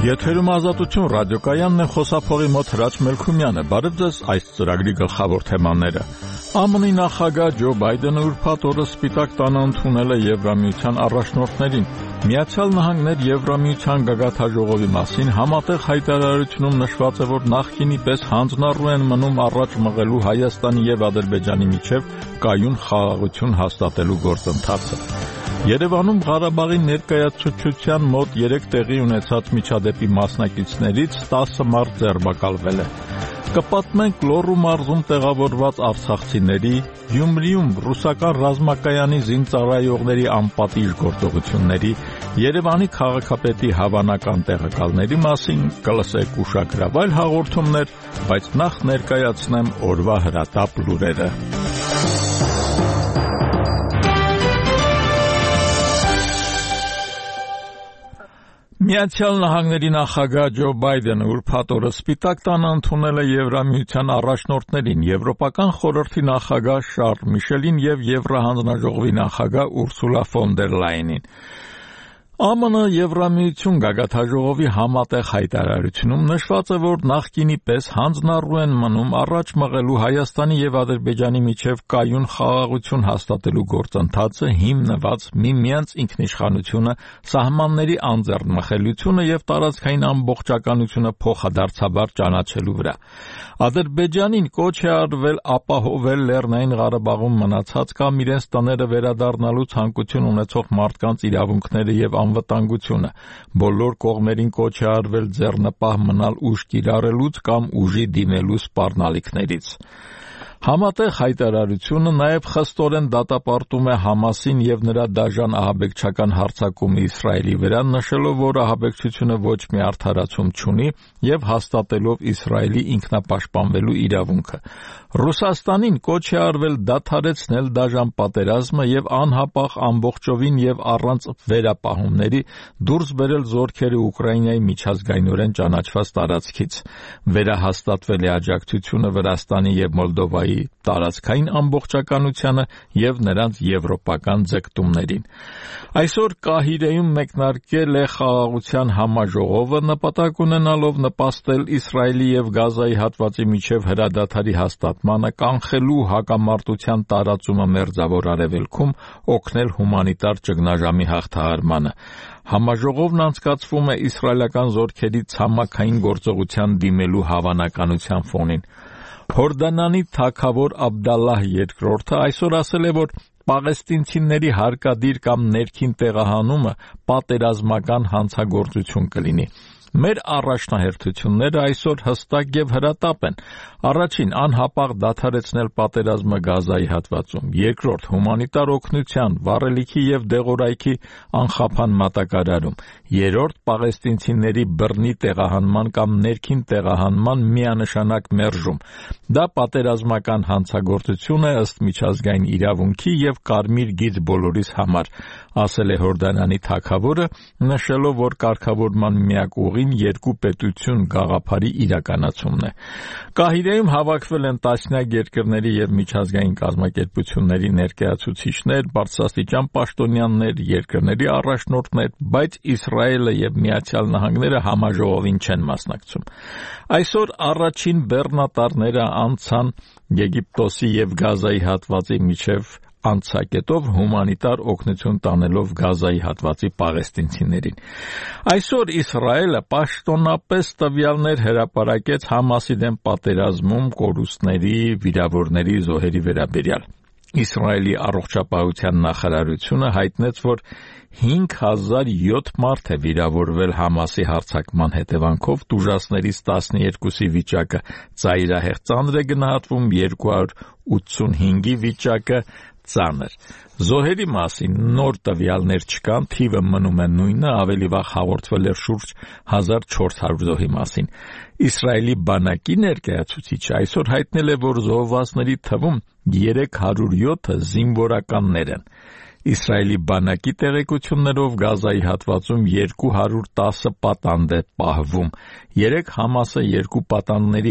Եթերում ազատություն ռադիոկայանն է, խոսափողի մոտ Հրաչ Մելքումյանը։ Բարև ձեզ, այս ծրագրի գլխավոր թեմաները։ ԱՄՆ-ի նախագահ Ջո Բայդենը ուրբաթ օրը Սպիտակ տանը ընդունել է Եվրամիության առաջնորդներին։ Միացյալ Նահանգներ Եվրամիության գագաթնաժողովի մասին համատեղ հայտարարությունում նշված է, որ նախկինի պես հանձնառու են մնում առաջ մղելու Հայաստանի եւ Ադրբեջանի միջև կայուն խաղաղություն հաստատելու գործընթացը։ Երևանում Ղարաբաղի ներկայացուցչության մոտ 3 տեղի ունեցած միջադեպի մասնակիցներից 10 մարդ ձերբակալվել է։ Կպատմենք Լոռու մարզում տեղավորված արցախցիների, Գյումրիում ռուսական ռազմակայանի զինծառայողների անպատիժ գործողությունների, Երևանի քաղաքապետի հավանական տեղակալների մասին, կլսեք ուշագրավ այլ հաղորդումներ, բայց նախ ներկայացնեմ օրվա հրատապ լուրերը։ Միացյալ Նահանգների նախագահ Ջո Բայդենը ուրբաթ օրը Սպիտակ տանը ընդունել է Եվրամիության առաջնորդներին, Եվրոպական խորհրդի նախագահ Շարլ Միշելին եւ Եվրահանձնաժողովի նախագահ Ուրսուլա ֆոն դեր Լայենին։ ԱՄՆ Եվրամիություն գագաթնաժողովի համատեղ հայտարարությունում նշված է, որ նախկինի պես հանձնառու են մնում առաջ մղելու Հայաստանի եւ Ադրբեջանի միջև կայուն խաղաղություն հաստատելու գործընթացը հիմնված միմյանց ինքնիշխանությունը, սահմանների անձեռնմխելիությունը եւ տարածքային ամբողջականությունը փոխադարձաբար ճանաչելու վրա։ Ադրբեջանին կոչ է արվել ապահովել Լեռնային Ղարաբաղում մնացած կամ իրենց տները վերադառնալու ցանկություն ունեցող մարդկանց իրավունքները եւ անվտանգությունը, բոլոր կողմերին կոչ է արվել ձեռնպահ մնալ ուժ կիրառելուց կամ ուժի դիմելու սպառնալիքներից։ Համատեղ հայտարարությունը նաև խստորեն դատապարտում է Համասին եւ նրա դաժան ահաբեկչական հարձակումը Իսրայելի վրա, նշելով, որ ահաբեկչությունը ոչ մի արդարացում չունի եւ հաստատելով Իսրայելի ինքնապաշտպանվելու իրավունքը։ Ռուսաստանին կոչ է արվել դադարեցնել դաժան պատերազմը եւ անհապաղ ամբողջովին եւ առանց վերապահումների դուրս բերել զորքերը Ուկրաինայի միջազգայինորեն ճանաչված տարածքից։ Վերահաստատվել է աջակցությունը Վրաստանի եւ Մոլդովայի տարածքային ամբողջականությանը եւ նրանց եվրոպական ձգտումներին։ Այսօր Կահիրեում մեկնարկել է խաղաղության համաժողովը, նպատակ ունենալով նպաստել Իսրայելի եւ Գազայի հատվածի միջև հրադադարի հաստատմանը, կանխելու հակամարտության տարածումը Մերձավոր Արևելքում, օգնել հումանիտար ճգնաժամի հաղթահարմանը։ Համաժողովն անցկացվում է իսրայելական զորքերի ցամաքային գործողության դիմելու հավանականության ֆոնին։ Հորդանանի թագավոր Աբդալլահ II այսօր ասել է, որ պաղեստինցիների հարկադիր կամ ներքին տեղահանումը պատերազմական հանցագործություն կլինի։ Մեր առաջնահերթությունները այսօր հստակ եւ հրատապ են։ Առաջին, անհապաղ դադարեցնել պատերազմը Գազայի հատվածում։ Երկրորդ, հումանիտար օգնության, վառելիքի եւ դեղորայքի անխափան մատակարարում։ Երրորդ, պաղեստինցիների բռնի տեղահանման կամ ներքին տեղահանման միանշանակ մերժում։ Դա պատերազմական հանցագործություն է ըստ միջազգային իրավունքի եւ կարմիր գիծ բոլորիս համար, ասել է Հորդանանի թագավորը, նշելով, որ կարգավորման միակ ուղին երկու պետություն գաղափարի իրականացումն է։ Կահիրեում հավաքվել են տասնյակ երկրների եւ միջազգային կազմակերպությունների ներկայացուցիչներ, բարձրաստիճան պաշտոնյաներ, երկրների առաջնորդներ, բայց Իսրայելը եւ Միացյալ Նահանգները համաժողովին չեն մասնակցում։ Այսօր առաջին բեռնատարները անցան Եգիպտոսի եւ Գազայի հատվածի միջև անցակետով հումանիտար օգնություն տանելով Գազայի հատվածի պաղեստինցիներին։ Այսօր Իսրայելը պաշտոնապես տվյալներ հրապարակեց Համասի դեմ պատերազմում կորուստների, վիրավորների, զոհերի վերաբերյալ։ Իսրայելի առողջապահության նախարարությունը հայտնեց, որ 5007 մարդ է վիրավորվել Համասի հարձակման հետևանքով, տուժածներից 12-ի վիճակը ծայրահեղ ծանր է գնահատվում, 285-ի վիճակը ծանր։ Զոհերի մասին նոր տվյալներ չկան, թիվը մնում է նույնը, ավելի վաղ հաղորդվել էր շուրջ 1400 զոհի մասին։ Իսրայելի բանակի ներկայացուցիչը այսօր հայտնել է, որ զոհվածների թվում 307-ը զինվորականներ են։ Իսրայելի բանակի տեղեկություններով Գազայի հատվածում 210 պատանդ է պահվում։ 3 Համասը 2 պատանդների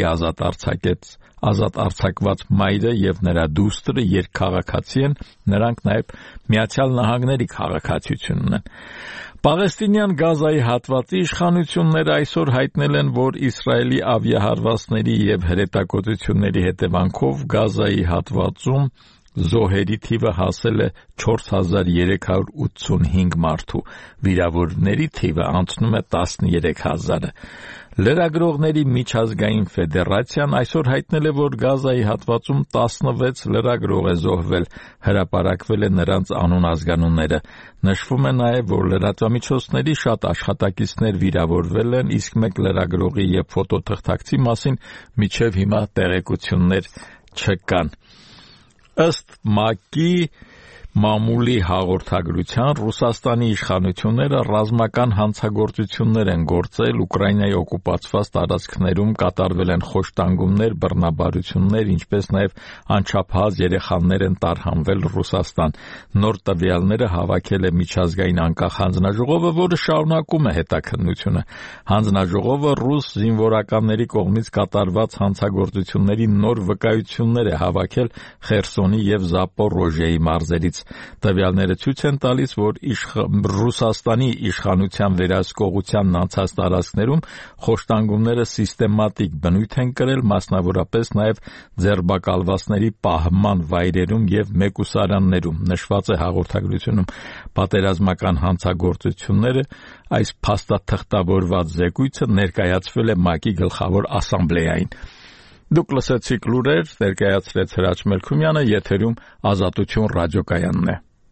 ազատ արձակված մայրը եւ նրա դուստրը երկքաղաքացի են, նրանք նաեւ Միացյալ Նահանգների քաղաքացիություն ունեն։ Պաղեստինյան Գազայի հատվածի իշխանությունները այսօր հայտնել են, որ Իսրայելի ավիահարվածների եւ հրետակոծությունների հետևանքով Գազայի հատվածում զոհերի թիվը հասել է 4385 մարդու, վիրավորների թիվը անցնում է 13000-ը։ Լրագրողների միջազգային ֆեդերացիան այսօր հայտնել է, որ Գազայի հատվածում 16 լրագրող է զոհվել, հրապարակվել է նրանց անուն-ազգանունները։ Նշվում է նաև, որ լրատվամիջոցների շատ աշխատակիցներ վիրավորվել են, իսկ մեկ լրագրողի եւ ֆոտոթղթակցի մասին մինչև հիմա տեղեկություններ չկան։ Ըստ ՄԱԿ-ի մամուլի հաղորդագրության Ռուսաստանի իշխանությունները ռազմական հանցագործություններ են գործել Ուկրաինայի օկուպացված տարածքներում, կատարվել են խոշտանգումներ, բռնաբարություններ, ինչպես նաև անչափահաս երեխաներ են տարհանվել Ռուսաստան։ Նոր տվյալները հավաքել է միջազգային անկախ հանձնաժողովը, որը շարունակում է հետաքննությունը։ Հանձնաժողովը ռուս զինվորականների կողմից կատարված հանցագործությունների նոր վկայություններ է հավաքել Խերսոնի եւ Զապորոժիեի մարզերից։ Տվյալները ցույց են տալիս, որ Ռուսաստանի իշխանության վերահսկողությանն անցած տարածքներում խոշտանգումները սիստեմատիկ բնույթ են կրել, մասնավորապես նաև ձերբակալվածների պահման վայրերում եւ մեկուսարաններում, նշված է հաղորդագրությունում։ Պատերազմական հանցագործությունները այս փաստաթղթավորված զեկույցը ներկայացվել է ՄԱԿ-ի գլխավոր ասամբլեային։ Դուք լսեցիք լուրեր, ներկայացրեց Հրաչ Մելքումյանը, եթերում Ազատություն ռադիոկայանն է։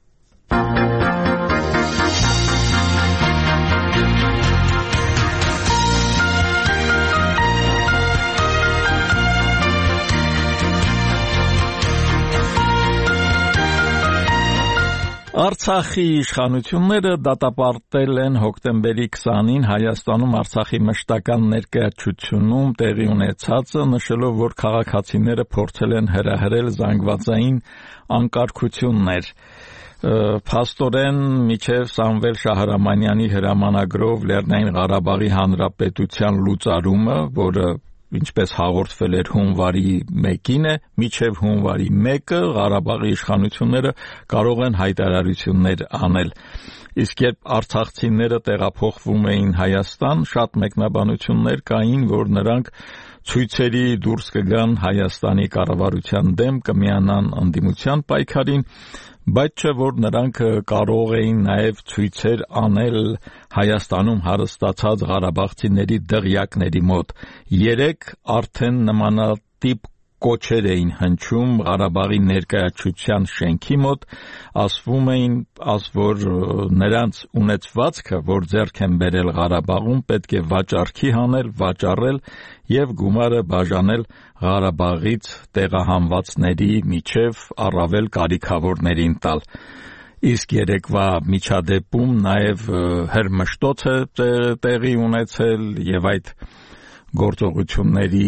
Արցախի իշխանությունները դատապարտել են հոկտեմբերի 20-ին Հայաստանում Արցախի մշտական ներկայացությունում տեղի ունեցածը, նշելով, որ քաղաքացիները փորձել են հրահրել զանգվածային անկարգություններ։ Փաստորեն մինչև Սամվել Շահրամանյանի հրամանագրով Լեռնային Ղարաբաղի Հանրապետության լուծարումը, որը ինչպես հաղորդվել էր հունվարի 1-ին է, մինչև հունվարի 1-ը Ղարաբաղի իշխանությունները կարող են հայտարարություններ անել։ Իսկ երբ արցախցիները տեղափոխվում էին Հայաստան, շատ մեկնաբանություններ կային, որ նրանք ցույցերի դուրս կգան Հայաստանի կառավարության դեմ, կմիանան ընդդիմության պայքարին, բայց չէ որ նրանք կարող էին նաև ցույցեր անել Հայաստանում հարստացած ղարաբաղցիների դղյակների մոտ։ Երեք արդեն նմանատիպ կոչեր էին հնչում Ղարաբաղի ներկայացության շենքի մոտ, ասվում էին, որ նրանց ունեցվածքը, որ ձեռք են բերել Ղարաբաղում, պետք է վաճառքի հանել, վաճառել եւ գումարը բաժանել Ղարաբաղից տեղահանվածների միջև առավել կարիքավորներին տալ։ Իսկ երեկվա միջադեպում նաև հրմշտոց է տեղի ունեցել եւ այդ գործողությունների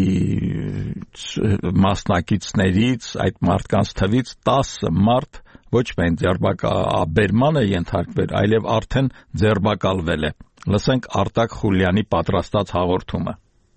մասնակիցներից, այդ մարդկանց թվից 10 մարդ ոչ միայն ձերբակալման է ենթարկվել, այլև արդեն ձերբակալվել է։ Լսենք Արտակ Խուլյանի պատրաստած հաղորդումը։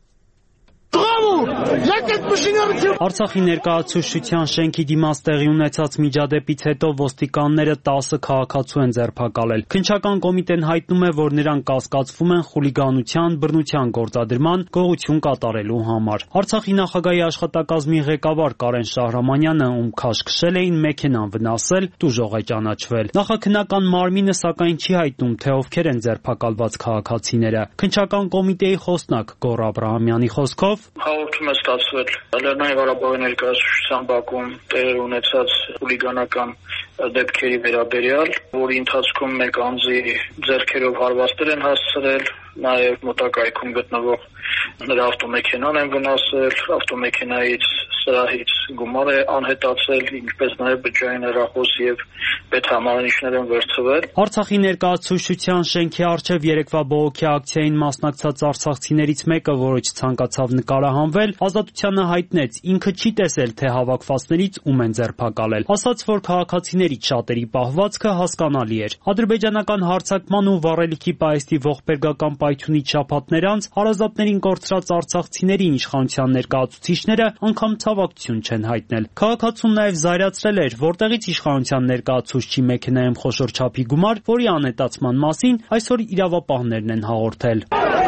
Արցախի ներկայացուցչության շենքի դիմաց տեղի ունեցած միջադեպից հետո ոստիկանները 10 քաղաքացու են ձերբակալել։ Քննչական կոմիտեն հայտնում է, որ նրանք կասկածվում են խուլիգանության, բռնության գործադրման, գողություն կատարելու համար։ Արցախի նախագահի աշխատակազմի ղեկավար Կարեն Շահրամանյանը, ում քաշքշել էին, մեքենան վնասել, տուժող է ճանաչվել։ Նախաքննական մարմինը սակայն չի հայտնում, թե ովքեր են ձերբակալված քաղաքացիները։ Քննչական կոմիտեի խոսնակ Գոռ Աբրահամյանի խոսքով հաղորդում է ստացվել Լեռնային Ղարաբաղի ներկայացուցչության բակում տեղի ունեցած խուլիգանական դեպքերի վերաբերյալ, որի ընթացքում մեկ անձի ձեռքերով հարվածներ են հասցրել, նաև մոտակայքում գտնվող նրա ավտոմեքենան են վնասել, ավտոմեքենայից սրահից գումար է անհետացել, ինչպես նաև բջջային հեռախոս եւ պետհամարանիշներ են վերցվել։ Արցախի ներկայացուցչության շենքի առջև երեկվա բողոքի ակցիային մասնակցած արցախցիներից մեկը, որը ցանկացավ նկարահանվել, Ազատությանը հայտնեց, ինքը չի տեսել, թե հավաքվածներից ում են ձերբակալել։ Ասաց, որ քաղաքացիների տարիներից շատերի պահվածքը հասկանալի էր։ Ադրբեջանական հարձակման ու վառելիքի պահեստի ողբերգական պայթյունից շաբաթներ անց հարազատներին կորցրած արցախցիներին իշխանության ներկայացուցիչները անգամ ցավակցություն չեն հայտնել։ Քաղաքացուն նաև զայրացրել էր, որտեղից իշխանության ներկայացուցչի մեքենայում խոշոր չափի գումար, որի անհետացման մասին այսօր իրավապահներն են հաղորդել։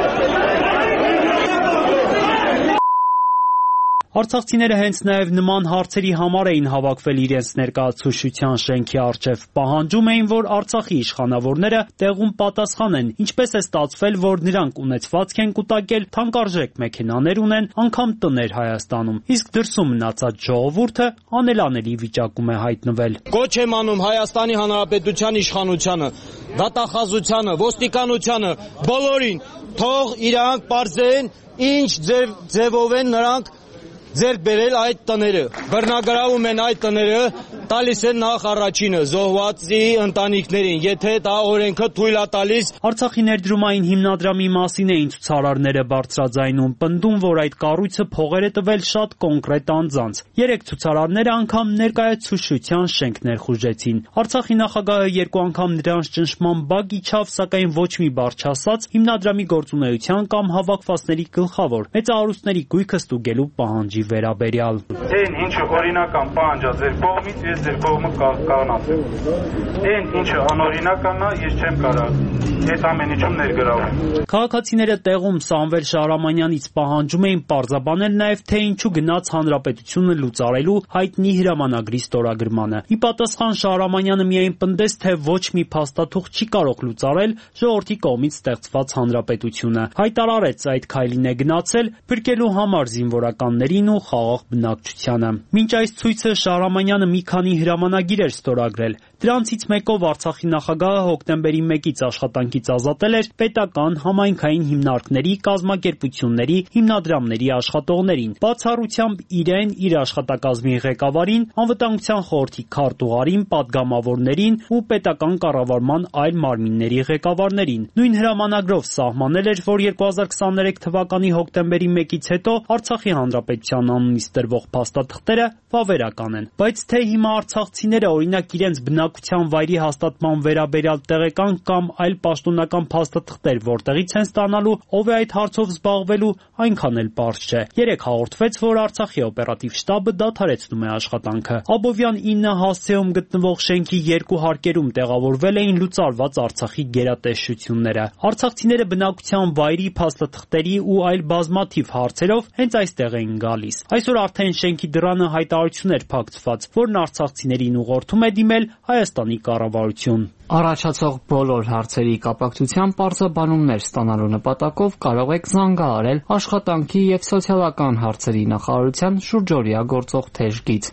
Արցախցիները հենց նաև նման հարցերի համար էին հավաքվել իրենց ներկայացուցչության շենքի առջև, պահանջում էին, որ Արցախի իշխանավորները տեղում պատասխանեն, ինչպես է ստացվել, որ նրանք ունեցվածք են կուտակել, թանկարժեք մեքենաներ ունեն, անգամ տներ Հայաստանում, իսկ դրսում մնացած ժողովուրդը անելանելի վիճակում է հայտնվել։ Կոչ եմ անում Հայաստանի Հանրապետության իշխանությանը, դատախազությանը, ոստիկանությանը, բոլորին, թող իրանք պարզեն, ինչ ձևով են նրանք ձեռք բերել այդ տները, բռնագրավում են այդ տները, տալիս են նախ առաջինը զոհվածի ընտանիքներին, եթե դա օրենքը թույլ է տալիս։ Արցախի ներդրումային հիմնադրամի մասին էին ցուցարարները բարձրաձայնում, պնդում, որ այդ կառույցը փողեր է տվել շատ կոնկրետ անձանց։ Երեք ցուցարարները անգամ ներկայացուցչության շենք ներխուժեցին։ Արցախի նախագահը երկու անգամ նրանց ճնշման բակ իջավ, սակայն ոչ մի բառ չասաց հիմնադրամի գործունեության կամ հավաքվածների գլխավոր մեծահարուստների գույքը ստուգելու պահանջի վերաբերյալ։ Այն ինչը օրինական պահանջ է ձեր կողմից, ես ձեր կողմը կանացեմ։ Այն ինչը անօրինական է, ես չեմ կարող այդ ամեն ինչում ներգրավել։ Քաղաքացիները տեղում Սամվել Շահրամանյանից պահանջում էին պարզաբանել նաև, թե ինչու գնաց հանրապետությունը լուծարելու հայտնի հրամանագրի ստորագրմանը։ Ի պատասխան Շահրամանյանը միայն պնդեց, թե ոչ մի փաստաթուղթ չի կարող լուծարել ժողովրդի կողմից ստեղծված հանրապետությունը։ Հայտարարեց այդ քայլին է գնացել փրկելու համար զինվորականներին ու խաղաղ բնակչությանը։ Մինչ այս ցույցը Շահրամանյանը մի քանի հրամանագիր էր ստորագրել։ Դրանցից մեկով Արցախի նախագահը հոկտեմբերի 1-ից աշխատանքից ազատել էր պետական համայնքային հիմնարկների, կազմակերպությունների, հիմնադրամների աշխատողներին, բացառությամբ իրեն, իր աշխատակազմի ղեկավարին, անվտանգության խորհրդի քարտուղարին, падգամավորներին ու պետական կառավարման այլ մարմինների ղեկավարներին։ Նույն հրամանագրով սահմանել էր, որ 2023 թվականի հոկտեմբերի 1-ից հետո Արցախի հանրապետության անունից տրվող փաստաթղթերը վավերական են։ Բայց թե հիմա արցախցիները օրինակ իրենց բնակության վայրի հաստատման վերաբերյալ տեղեկան կամ այլ պաշտոնական փաստաթղթեր որտեղից են ստանալու, ով է այդ հարցով զբաղվելու, այնքան էլ պարզ չէ։ Երեք հաղորդվեց, որ Արցախի օպերատիվ շտաբը դադարեցնում է աշխատանքը։ Աբովյան 9 հասցեում գտնվող շենքի երկու հարկերում տեղավորվել էին լուծարված Արցախի գերատեսչությունները։ Արցախցիները բնակության վայրի փաստաթղթերի ու այլ բազմաթիվ հարցերով հենց այստեղ էին գալիս։ Այսօր արդեն շենքի դռանը հայտարարություն էր փակցված, որն արցախցիներին ուղղորդում է դիմել Հայաստանի կառավարություն։ Առաջացող բոլոր հարցերի կապակցությամբ պարզաբանումներ ստանալու նպատակով կարող եք զանգահարել աշխատանքի և սոցիալական հարցերի նախարարության շուրջօրյա գործող թեժգից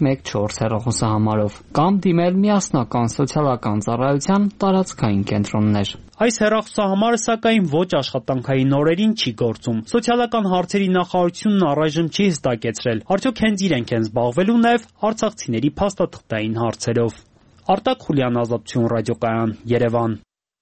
114 հեռախոսահամարով կամ դիմել միասնական սոցիալական ծառայության տարածքային կենտրոններ։ Այս հեռախոսահամարը սակայն ոչ աշխատանքային օրերին չի գործում։ Սոցիալական հարցերի նախարարությունն առայժմ չի հստակեցրել, արդյոք հենց իրենք են զբաղվելու նաև արցախցիների փաստաթղթային հարցերով։ Արտակ Խուլյան, Ազատություն ռադիոկայան, Երևան։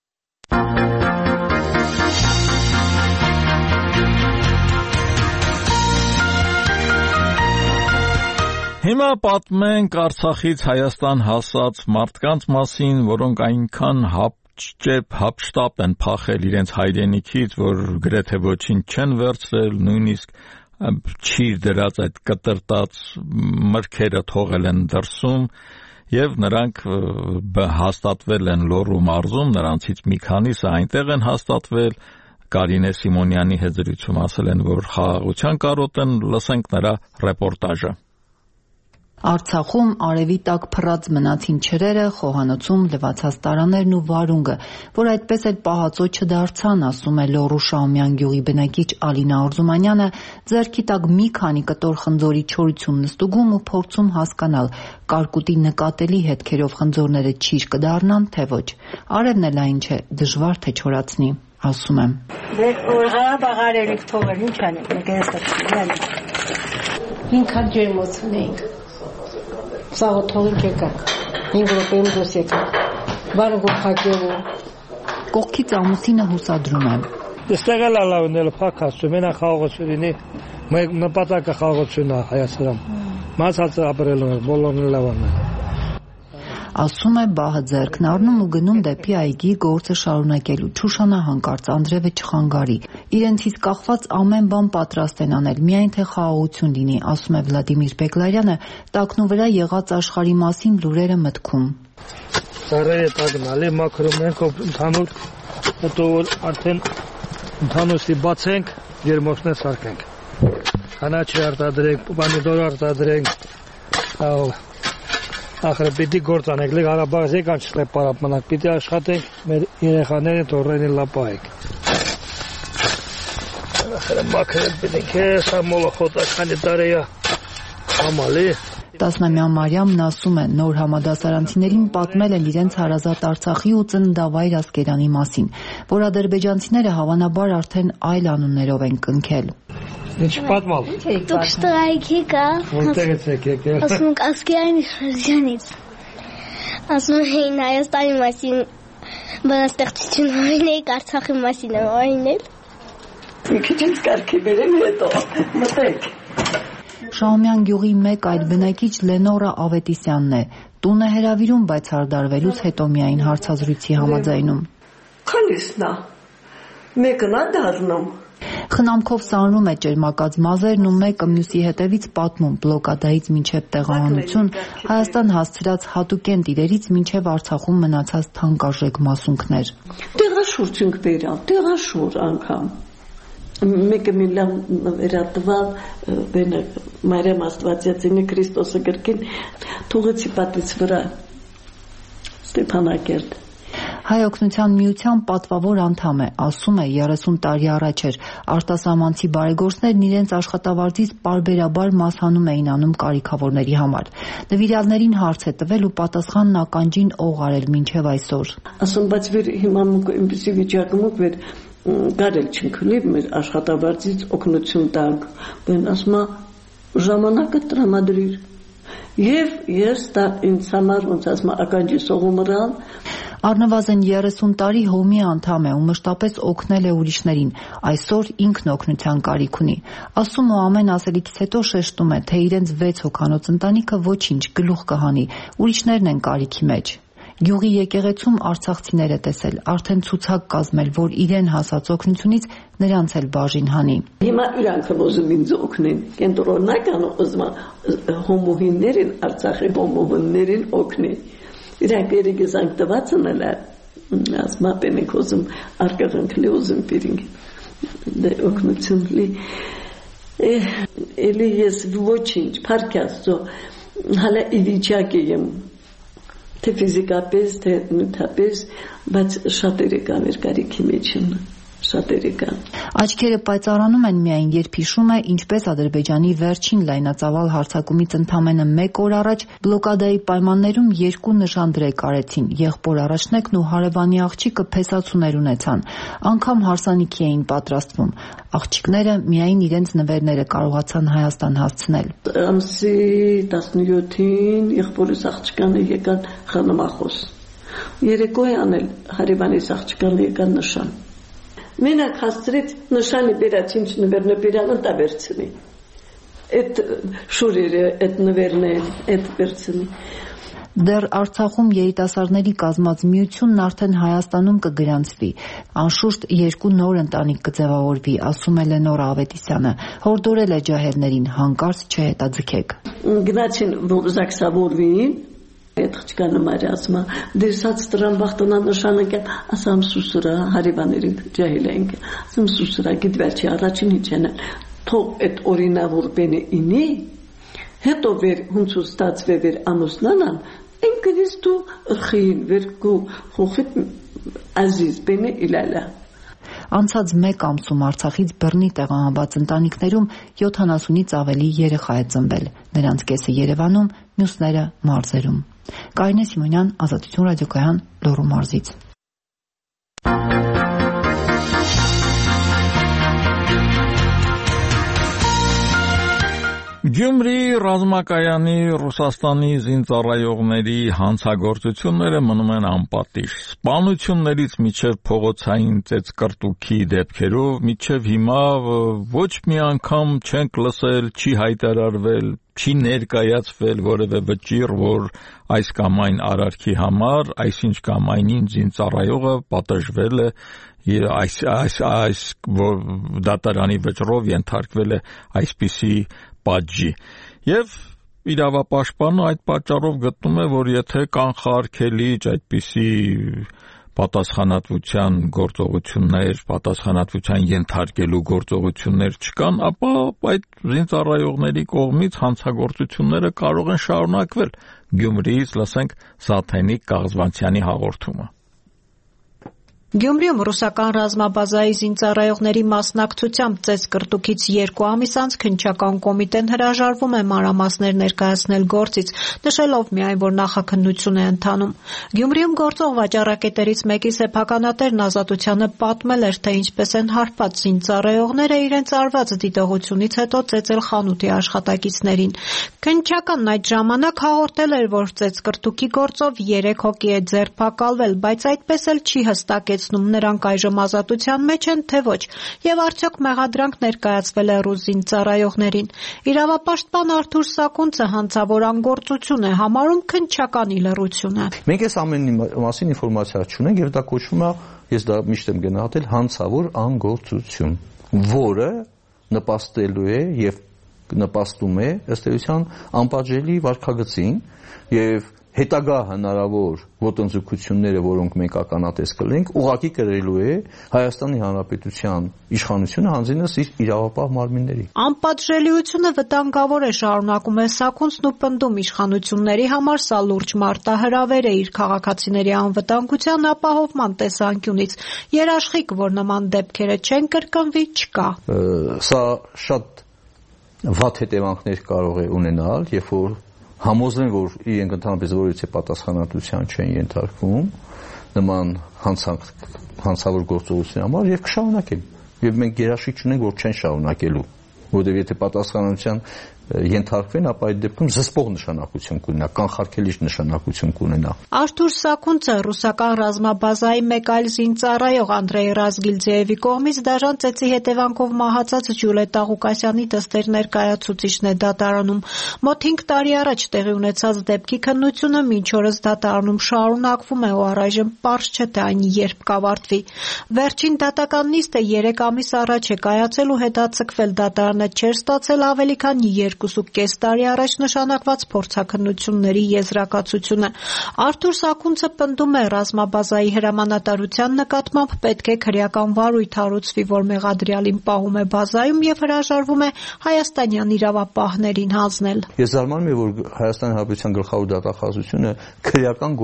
Հիմա պատմենք Արցախից Հայաստան հասած մարդկանց մասին, որոնք այնքան հապշտապ են փախել իրենց հայրենիքից, որ գրեթե ոչինչ չեն վերցրել, նույնիսկ չիր դրած այդ կտրտած մրգերը թողել են դրսում, եւ նրանք հաստատվել են Լոռու մարզում, նրանցից մի քանիսը այնտեղ են հաստատվել։ Կարինե Սիմոնյանի հետ զրույցում ասել են, որ խաղաղության կարոտ են, լսենք նրա ռեպորտաժը։ Արցախում արևի տակ փռած մնացին չրերը, խոհանոցում լվացած տարաներն ու վարունգը, որ այդպես էլ պահածո չդարձան, ասում է Լոռու Շահումյան գյուղի բնակիչ Ալինա Արզումանյանը, ձեռքի տակ մի քանի կտոր խնձորի չորություն նստուգում ու փորձում հասկանալ, կարկուտի նկատելի հետքերով խնձորները ճիշտ կդառնան, թե ոչ։ Արևն էլ այն չէ, դժվար թե չորացնի, ասում եմ։ Դե օրհա բաղարելիք թողել, ինչ անենք, մեկ էստեղ։ 5 հատ ջերմոց ունենք։ Սաղը թողինք եկակ, 5 րոպեում դուրս եկակ, վարունգը փակելու։ Կողքից ամուսինը հուսադրում է։ Այստեղ էլ լավն էլ փակացում, մենակ խաղաղությունի, նպատակը խաղաղությունն է Հայաստանում։ Մասած ապրելուն է, բոլորն լավն է։ Ասում է բահը ձեռքն առնում ու գնում դեպի այգի գործը շարունակելու։ Չուշանա հանկարծ Անդրևը չխանգարի։ Իրենցից կախված ամեն բան պատրաստ են անել, միայն թե խաղաղություն լինի, ասում է Վլադիմիր Բեգլարյանը, տակնու վրա եղած աշխարհի մասին լուրերը մտքում։ Ծառերը տագնալի մաքրում ենք ընդհանուր, հետո որ արդեն ընդհանուրի բացենք, ջերմոցներ սարքենք։ Կանաչի արտադրենք, պոմիդոր արտադրենք, ախր պիտի գործ անենք, լեգ Ղարաբաղից եկան չլե պարապ մնանք, պիտի աշխատենք, մեր երեխաներին թորրենին լապահենք։ Ախր մաքրել պիտի քեզ մոլոխոտը քանի տարեյա համալի։ 10-ամյա Մարիամն ասում է, նոր համադասարանցիներին պատմել են իրենց հարազատ Արցախի ու ծննդավայր Ասկերանի մասին, որ ադրբեջանցիները հավանաբար արդեն այլ անուններով են կնքել։ Ինչ պատմալ։ Դուք շտրայք եկա։ Որտեղից եք եկել։ Ասում եք Ասկերանի շրջանից։ Ասում էին Հայաստանի մասին բանաստեղծություն օրինեք, Արցախի մասին օրինել։ Մի քիչ ինձ կարգի բերեմ հետո։ Մտեք։ Շահումյան գյուղի մեկ այլ բնակիչ Լենորա Ավետիսյանն է։ Տուն է հրավիրում, բայց հարդարվելուց հետո միայն հարցազրույցի համաձայնում։ Քանիսնա։ Մեկն է դառնում։ Խնամքով սանրում է ճերմակած մազերն ու մեկը մյուսի հետևից պատմում բլոկադայից մինչև տեղահանություն Հայաստան հասցրած հատուկենտ իրերից մինչև Արցախում մնացած թանկարժեք մասունքներ։ Տեղաշուրջ ենք բերալ, տեղաշուր անգամ։ Մեկը միլիոն վերատվալ բենը Մարիամ Աստվածածինի Քրիստոսը գրքին թողեցի պատից վրա Ստեփանակերտ։ Հայ օգնության միության պատվավոր անդամ է, ասում է 30 տարի առաջ էր արտասահմանցի բարեգործներն իրենց աշխատավարձից պարբերաբար մասհանում էին անում կարիքավորների համար։ Նվիրյալներին հարց է տվել ու պատասխանն ականջին օղ արել մինչև այսօր։ Ասում բայց վեր հիմա այնպեսի վիճակում վեր գարել չենք լի մեր աշխատավարձից օգնություն տանք, բեն ասում ժամանակը տրամադրիր։ Եվ ես դա ինձ համար ոնց ասում ականջի սողումրան Առնվազն 30 տարի հոմի անդամ է ու մշտապես օգնել է ուրիշներին, այսօր ինքն օգնության կարիք ունի։ Ասում ու ամեն ասելիքից հետո շեշտում է, թե իրենց 6 հոգանոց ընտանիքը ոչինչ գլուխ կհանի, ուրիշներն են կարիքի մեջ։ Գյուղի եկեղեցում արցախցիներ է տեսել, արդեն ցուցակ կազմել, որ իրեն հասած օգնությունից նրանց էլ բաժին հանի։ Հիմա իրանք ուզում ինձ օգնեն, կենտրոնական ուզում հոմոհիներին, Արցախի հոմոհիներին օգնեն։ Իրանք երեգեզանք տվածն էլ ասմա պենեք ուզում արկղանքլի ուզում պիրինք դե օգնություն լի էլի ես ոչինչ պարկաստո հալա իվիճակի եմ թե ֆիզիկապես թե նյութապես բայց շատերը կան մեր կարիքի մեջ են շատերը կան Աչքերը պայծառանում են միայն երբ հիշում է ինչպես Ադրբեջանի վերջին լայնածավալ հարձակումից ընդամենը 1 օր առաջ բլոկադայի պայմաններում 2 նժանդրեք արեցին եղբոր առաջնեկն ու հարևանի աղջիկը փեսացուներ ունեցան անգամ հարսանիքի էին պատրաստվում աղջիկները միայն իրենց նվերները կարողացան Հայաստան հասցնել ամսի 17-ին եղբորս աղջկանը եկան խնամախոս երեկո է անել հարևանիս աղջկանը եկան նշան Մենակ հասցրեց նշանի բերած ինչ նվերն է բերանը դա վերցնի այդ շուրերը այդ նվերն է այդ վերցնի Դեռ Արցախում երիտասարդների կազմած միությունն արդեն Հայաստանում կգրանցվի անշուշտ 2 նոր ընտանիք կձևավորվի ասում է Լենորա Ավետիսյանը հորդորել է ջահելներին հանկարծ չհետաձգեք Գնացին որ զաքսավորվին Այդ խճկանը մարի ասմա դերսած տրամբախտոնա նշանը կա ասամ սուսուրա հարևաների ջահել ենք ասում սուսուրա գիտվերջի առաջին իջենը թող այդ օրինավոր բենը ինի հետո վեր հունցու ստացվե վեր ամուսնանան ինքնից դու խին վերկու խոխիտ ազիզ բենը իլալա Անցած 1 ամսում Արցախից բռնի տեղահանված ընտանիքներում 70-ից ավելի երեխա է ծնվել նրանց կեսը Երևանում մյուսները մարզերում Կարինե Սիմոնյան Ազատություն ռադիոկայան Լոռու մարզից Գյումրի ռազմակայանի Ռուսաստանի զինծառայողների հանցագործությունները մնում են անպատիժ։ Սպանություններից մինչև փողոցային ծեծկռտուքի դեպքերով մինչև հիմա ոչ մի անգամ չենք լսել, չի հայտարարվել, չի ներկայացվել որևէ վճիռ, որ այս կամ այն արարքի համար այսինչ կամ այնին զինծառայողը պատժվել է այս դատարանի վճռով ենթարկվել է այսպիսի պատժի եւ իրավապաշտպանը այդ պատճառով գտնում է, որ եթե կանխարգելիչ այդպիսի պատասխանատվության գործողություններ, պատասխանատվության ենթարկելու գործողություններ չկան, ապա այդ զինծառայողների կողմից հանցագործությունները կարող են շարունակվել։ Գյումրիից լսենք Սաթենիկ Կաղզվանցյանի հաղորդումը։ Գյումրիում ռուսական ռազմաբազայի զինծառայողների մասնակցությամբ ծեծկռտուքից 2 ամիս անց քննչական կոմիտեն հրաժարվում է մանրամասներ ներկայացնել գործից, նշելով միայն, որ նախաքննություն է ընթանում։ Գյումրիում գործող վաճառակետերից մեկի սեփականատերն Ազատությանը պատմել էր, թե ինչպես են հարբած զինծառայողները իրենց արված դիտողությունից հետո ծեծել խանութի աշխատակիցներին։ Քննչականն այդ ժամանակ հաղորդել էր, որ ծեծկռտուքի գործով 3 հոգի է ձերբակալվել, բայց այդպես էլ չի հստակեցնում նրանք այժմ ազատության մեջ են, թե ոչ, եւ արդյոք մեղադրանք ներկայացվել է ռուս զինծառայողներին։ Իրավապաշտպան Արթուր Սակունցը հանցավոր անգործություն է համարում քննչականի լռությունը։ Մենք այս ամենի մասին ինֆորմացիա չունենք եւ դա կոչվում է, ես դա միշտ եմ գնահատել, հանցավոր անգործություն, որը նպաստելու է եւ նպաստում է ըստ էության անպատժելի վարքագծին եւ հետագա հնարավոր ոտնձգությունները, որոնք մենք ականատես կլինենք, ուղղակի կրելու է Հայաստանի Հանրապետության իշխանությունը հանձինս իր իրավապահ մարմինների։ Անպատժելիությունը վտանգավոր է, շարունակում է Սակունցն ու պնդում իշխանությունների համար սա լուրջ մարտահրավեր է իր քաղաքացիների անվտանգության ապահովման տեսանկյունից։ Երաշխիք, որ նման դեպքերը չեն կրկնվի, չկա։ Սա շատ վատ հետևանքներ կարող է ունենալ, երբ որ համոզվեն, որ իրենք ընդհանրապես որևէ պատասխանատվության չեն ենթարկվում նման հանցավոր գործողության համար եւ կշարունակեն։ Եվ մենք երաշխիք չունենք, որ չեն շարունակելու, որովհետեւ եթե պատասխանատվության ենթարկվեն, ապա այդ դեպքում զսպող նշանակություն կունենա, կանխարգելիչ նշանակություն կունենա։ Արթուր Սակունցը ռուսական ռազմաբազայի մեկ այլ զինծառայող Անդրեյ Ռազգիլձեևի կողմից դաժան ծեծի հետևանքով մահացած Ջուլետա Ղուկասյանի դստեր ներկայացուցիչն է դատարանում։ Մոտ 5 տարի առաջ տեղի ունեցած դեպքի քննությունը մինչ օրս դատարանում շարունակվում է ու առայժմ պարզ չէ, թե այն երբ կավարտվի։ Վերջին դատական նիստը 3 ամիս առաջ է կայացել ու հետաձգվել, դատարանը չէր ստացել ավելի քան 2.5 տարի առաջ նշանակված փորձաքննությունների եզրակացությունը։ Արթուր Սակունցը պնդում է, ռազմաբազայի հրամանատարության նկատմամբ պետք է քրեական վարույթ հարուցվի, որ մեղադրյալին պահում է բազայում եւ հրաժարվում է հայաստանյան իրավապահներին հանձնել։ Ես զարմանում եմ, որ Հայաստանի Հանրապետության գլխավոր դատախազությունը քրեական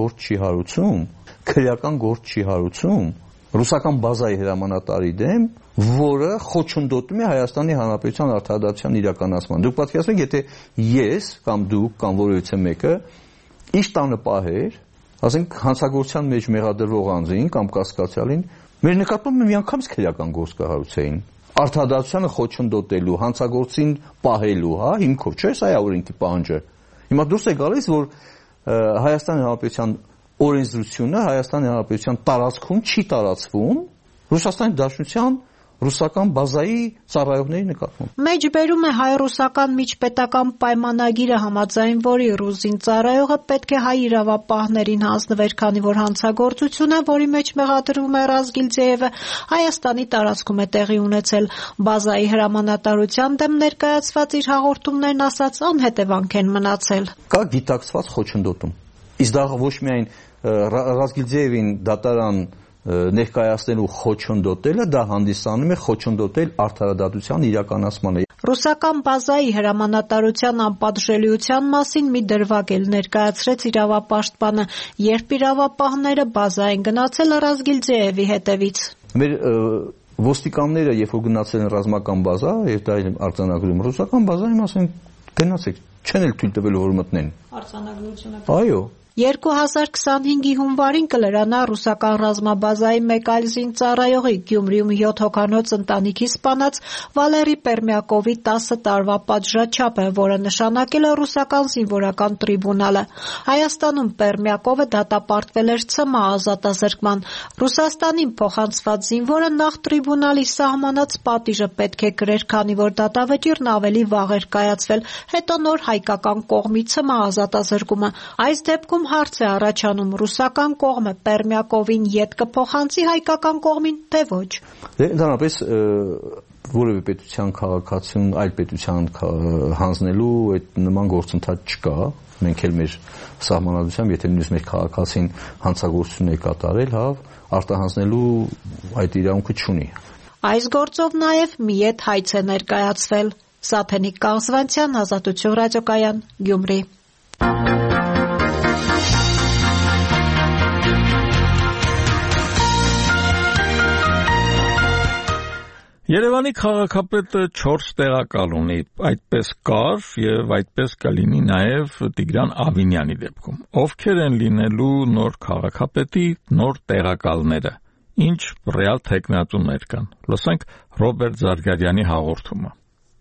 գործ չի հարուցում ռուսական բազայի հրամանատարի դեմ, որը խոչընդոտում է Հայաստանի Հանրապետության արդարադատության իրականացման։ Դուք պատկերացնեք, եթե ես կամ դուք կամ որևէ մեկը ինչ տանը պահեր, ասենք հանցագործության մեջ մեղադրվող անձին կամ կասկածյալին, մեր նկատմամբ միանգամից քրեական գործ կհարուցեին։ Արդարադատությանը խոչընդոտելու, հանցագործին պահելու, հիմքով, չէ՞, սա է օրենքի պահանջը։ Հիմա դուրս է գալիս, որ Հայաստանի Հանրապետության օրենսդրությունը Հայաստանի Հանրապետության տարածքում չի տարածվում Ռուսաստանի Դաշնության ռուսական բազայի ծառայողների նկատմամբ։ Մեջբերում է հայ-ռուսական միջպետական պայմանագիրը, համաձայն որի ռուս զինծառայողը պետք է հայ իրավապահներին հանձնվեր, քանի որ հանցագործությունը, որի մեջ մեղադրվում է Ռազգիլձեևը, Հայաստանի տարածքում է տեղի ունեցել։ Բազայի հրամանատարության դեմ ներկայացված իր հաղորդումներն ասած անհետևանք են մնացել։ Կա գիտակցված խոչընդոտում։ Իսկ դա ոչ միայն Ռազգիլձեևին դատարան ներկայացնելու խոչընդոտելը, դա հանդիսանում է խոչընդոտել արդարադատության իրականացմանը։ Ռուսական բազայի հրամանատարության անպատժելիության մասին մի դրվագ էլ ներկայացրեց իրավապաշտպանը, երբ իրավապահները բազա են գնացել Ռազգիլձեևի հետևից։ Մեր ոստիկանները, երբ որ գնացել են ռազմական բազա, եւ դա արձանագրում ռուսական բազայի մասին, գնացեք, չեն էլ թույլ տվել որ մտնեն։ Արձանագրությունը։ Այո։ 2025-ի հունվարին կլրանա ռուսական ռազմաբազայի մեկ այլ զինծառայողի Գյումրիում 7 հոգանոց ընտանիքի սպանած Վալերի Պերմյակովի 10 տարվա պատժաչափը, որը նշանակել է ռուսական զինվորական տրիբունալը։ Հայաստանում Պերմյակովը դատապարտվել էր ՑՄԱ ազատազրկման։ Ռուսաստանին փոխանցված զինվորը նախ տրիբունալի սահմանած պատիժը պետք է կրեր, քանի որ դատավճիռն ավելի վաղ էր կայացվել, հետո նոր հայկական կողմից ազատազրկումը։ Այս դեպքում հարց է առաջանում՝ ռուսական կողմը Պերմյակովին ետ կփոխանցի հայկական կողմին, թե ոչ։ Ընդհանրապես որևէ պետության քաղաքացուն այլ պետության հանձնելու այդ նման գործընթաց չկա։ Մենք էլ մեր սահմանադրությամբ, եթե նույնիսկ մեր քաղաքացին հանցագործություն է կատարել, արտահանձնելու այդ իրավունքը չունի։ Այս գործով նաև մի ետ հայց է ներկայացվել։ Սաթենիկ Կաղզվանցյան, Ազատություն ռադիոկայան, Գյումրի։ Երևանի քաղաքապետը 4 տեղակալ ունի, այդպես կար եւ այդպես կլինի նաեւ Տիգրան Ավինյանի դեպքում։ Ովքեր են լինելու նոր քաղաքապետի նոր տեղակալները, ինչ ռեալ թեկնածուներ կան։ Լսենք Ռոբերտ Զարգարյանի հաղորդումը։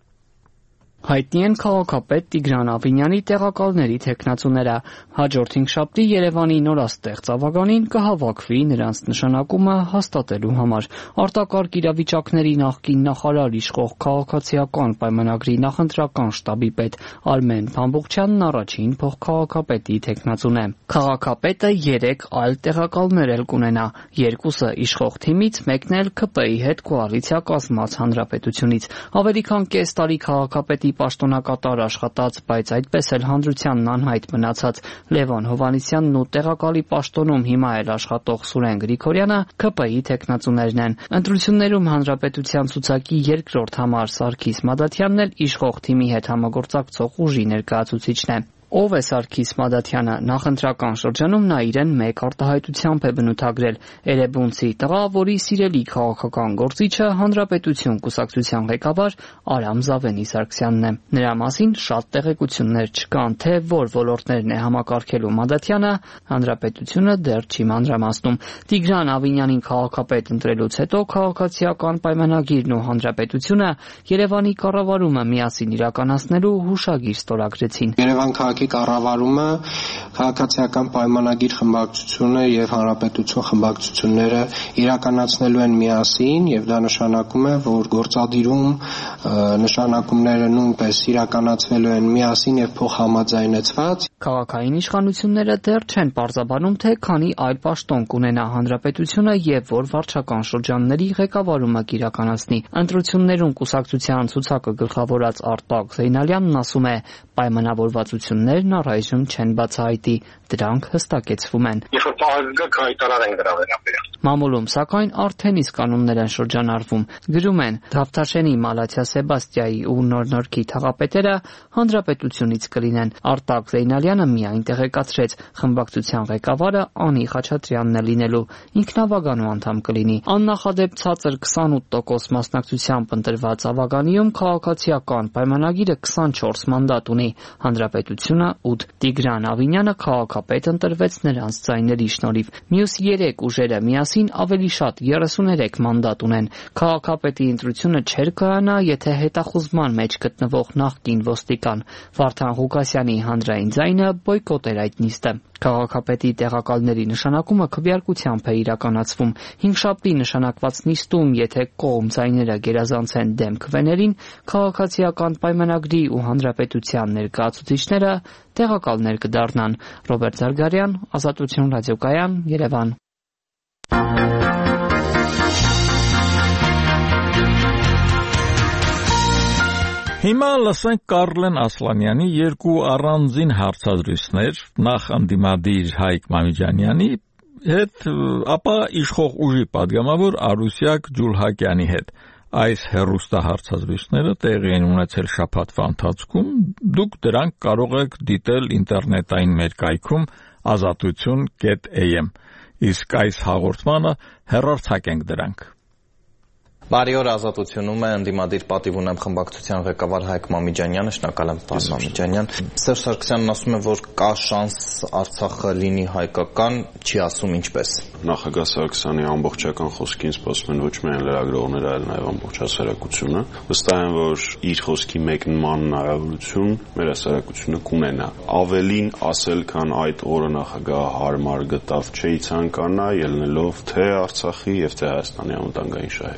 Հայտնի են քաղաքապետ Տիգրան Ավինյանի տեղակալների թեկնածուները։ Հաջորդ 5 շաբթի Երևանի նորաստեղծ ավագանին կհավաքվի նրանց նշանակումը հաստատելու համար։ Արտակարգ իրավիճակների նախկին նախարար իշխող քաղաքացիական պայմանագրի նախընտրական շտաբի պետ Արմեն Փամբուխչյանն առաջին փոխքաղաքապետի թեկնածուն է։ Քաղաքապետը 3 այլ տեղակալներ էլ կունենա, 2-ը իշխող թիմից, մեկն էլ ՔՊ-ի հետ կոալիցիա կազմած հանրապետությունից։ Ավելի քան կես տարի քաղաքապետի պաշտոնակատար աշխատած, բայց այդպես էլ հանրությանն անհայտ մնացած Լևոն Հովհաննիսյանն ու տեղակալի պաշտոնում հիմա էլ աշխատող Սուրեն Գրիգորյանը ՔՊ-ի թեկնածուներն են։ Ընտրություններում հանրապետության ցուցակի երկրորդ համար Սարգիս Մադաթյանն էլ իշխող թիմի հետ համագործակցող ուժի ներկայացուցիչն է։ Ով է Սարգիս Մադաթյանը։ Նախընտրական շրջանում նա իրեն մեկ արտահայտությամբ է բնութագրել՝ Էրեբունցի տղա, որի սիրելի քաղաքական գործիչը Հանրապետություն կուսակցության ղեկավար Արամ Զավենի Սարգսյանն է։ Նրա մասին շատ տեղեկություններ չկան, թե որ ոլորտներն է համակարգելու Մադաթյանը, Հանրապետությունը դեռ չի մանրամասնում։ Տիգրան Ավինյանին քաղաքապետ ընտրելուց հետո քաղաքացիական պայմանագիրն ու Հանրապետությունը Երևանի կառավարումը միասին իրականացնելու հուշագիր ստորագրեցին։ Երևան կառավարումը քաղաքացիական պայմանագիր խմբակցությունը եւ հանրապետություն խմբակցությունները իրականացնելու են միասին եւ դա նշանակում է, որ գործադիրում նշանակումները նույնպես իրականացվելու են միասին եւ փոխհամաձայնեցված։ Քաղաքային իշխանությունները դեռ չեն պարզաբանում, թե քանի այլ պաշտոն կունենա հանրապետությունը եւ որ վարչական շրջանների ղեկավարումը կիրականացնի։ Ընտրություններում կուսակցության ցուցակը գլխավորած Արտակ Զեյնալյանն ասում է, պայմանավորվածություններն առայժմ չեն բացահայտի, դրանք հստակեցվում են։ Երբ որ պահանջը հայտարար են դրա վերաբերյալ։ Մամուլում սակայն արդեն իսկ կանոններ են շրջանառվում։ Գրում են Դավթաշենի, Մալաթիա Սեբաստիայի ու Նոր-Նորքի թաղապետերը հանրապետությունից կլինեն։ Արտակ Զեյնալյանը միայն տեղեկացրեց, խմբակցության ղեկավարը Անի Խաչատրյանն է լինելու, ինքնավագանու անդամ կլինի։ Աննախադեպ ցածր 28% մասնակցությամբ ընտրված ավագանիում քաղաքացիական պայմանագիրը 24 մանդատ ունի, հանրապետությունը 8։ Տիգրան Ավինյանը քաղաքապետ ընտրվեց նրանց ձայների շնորհիվ։ Մյուս 3 ուժերը միասին ավելի շատ 33 մանդատ ունեն։ Քաղաքապետի ընտրությունը չէր կայանա, եթե հետախուզման մեջ գտնվող նախկին ոստիկան Վարդան Ղուկասյանի հանրային ձայնը բոյկոտեր այդ նիստը։ Քաղաքապետի տեղակալների նշանակումը քվեարկությամբ է իրականացվում։ 5 շաբթի նշանակված նիստում, եթե կողմ ձայները գերազանցեն դեմ քվեներին, քաղաքացիական պայմանագրի ու հանրապետության ներկայացուցիչները տեղակալներ կդառնան։ Ռոբերտ Զարգարյան, Ազատություն ռադիոկայան, Երևան։ Հիմա լսենք Կարլեն Ասլանյանի 2 առանձին հարցազրույցներ, նախ անդիմադիր Հայկ Մամիջանյանի հետ, ապա իշխող ուժի падգամավոր Արուսյակ Ջուլհակյանի հետ։ Այս հեռուստահարցազրույցները տեղի են ունեցել շաբաթվա ընթացքում, դուք դրանք կարող եք դիտել ինտերնետային մեր կայքում azatutun.am, իսկ այս հաղորդմանը հեռարձակ ենք դրանք։ Բարի օր, Ազատությունում է, ընդդիմադիր պատիվ ունեմ խմբակցության ղեկավար Հայկ Մամիջանյանը, շնորհակալ եմ, պարոն Մամիջանյան։ Սերժ Սարգսյանն ասում է, որ կա շանս Արցախը լինի հայկական, չի ասում ինչպես։ Նախագահ Սարգսյանի ամբողջական խոսքին սպասում են ոչ միայն լրագրողները, այլ նաև ամբողջ հասարակությունը։ Վստահ եմ, որ իր խոսքի մեկ նման հնարավորություն մեր հասարակությունը կունենա։ Ավելին ասել, քան այդ օրը նախագահը հարմար գտավ, չի ցանկանա, ելնելով թե Արցախի եւ թե Հայաստանի անվտանգային շահերի։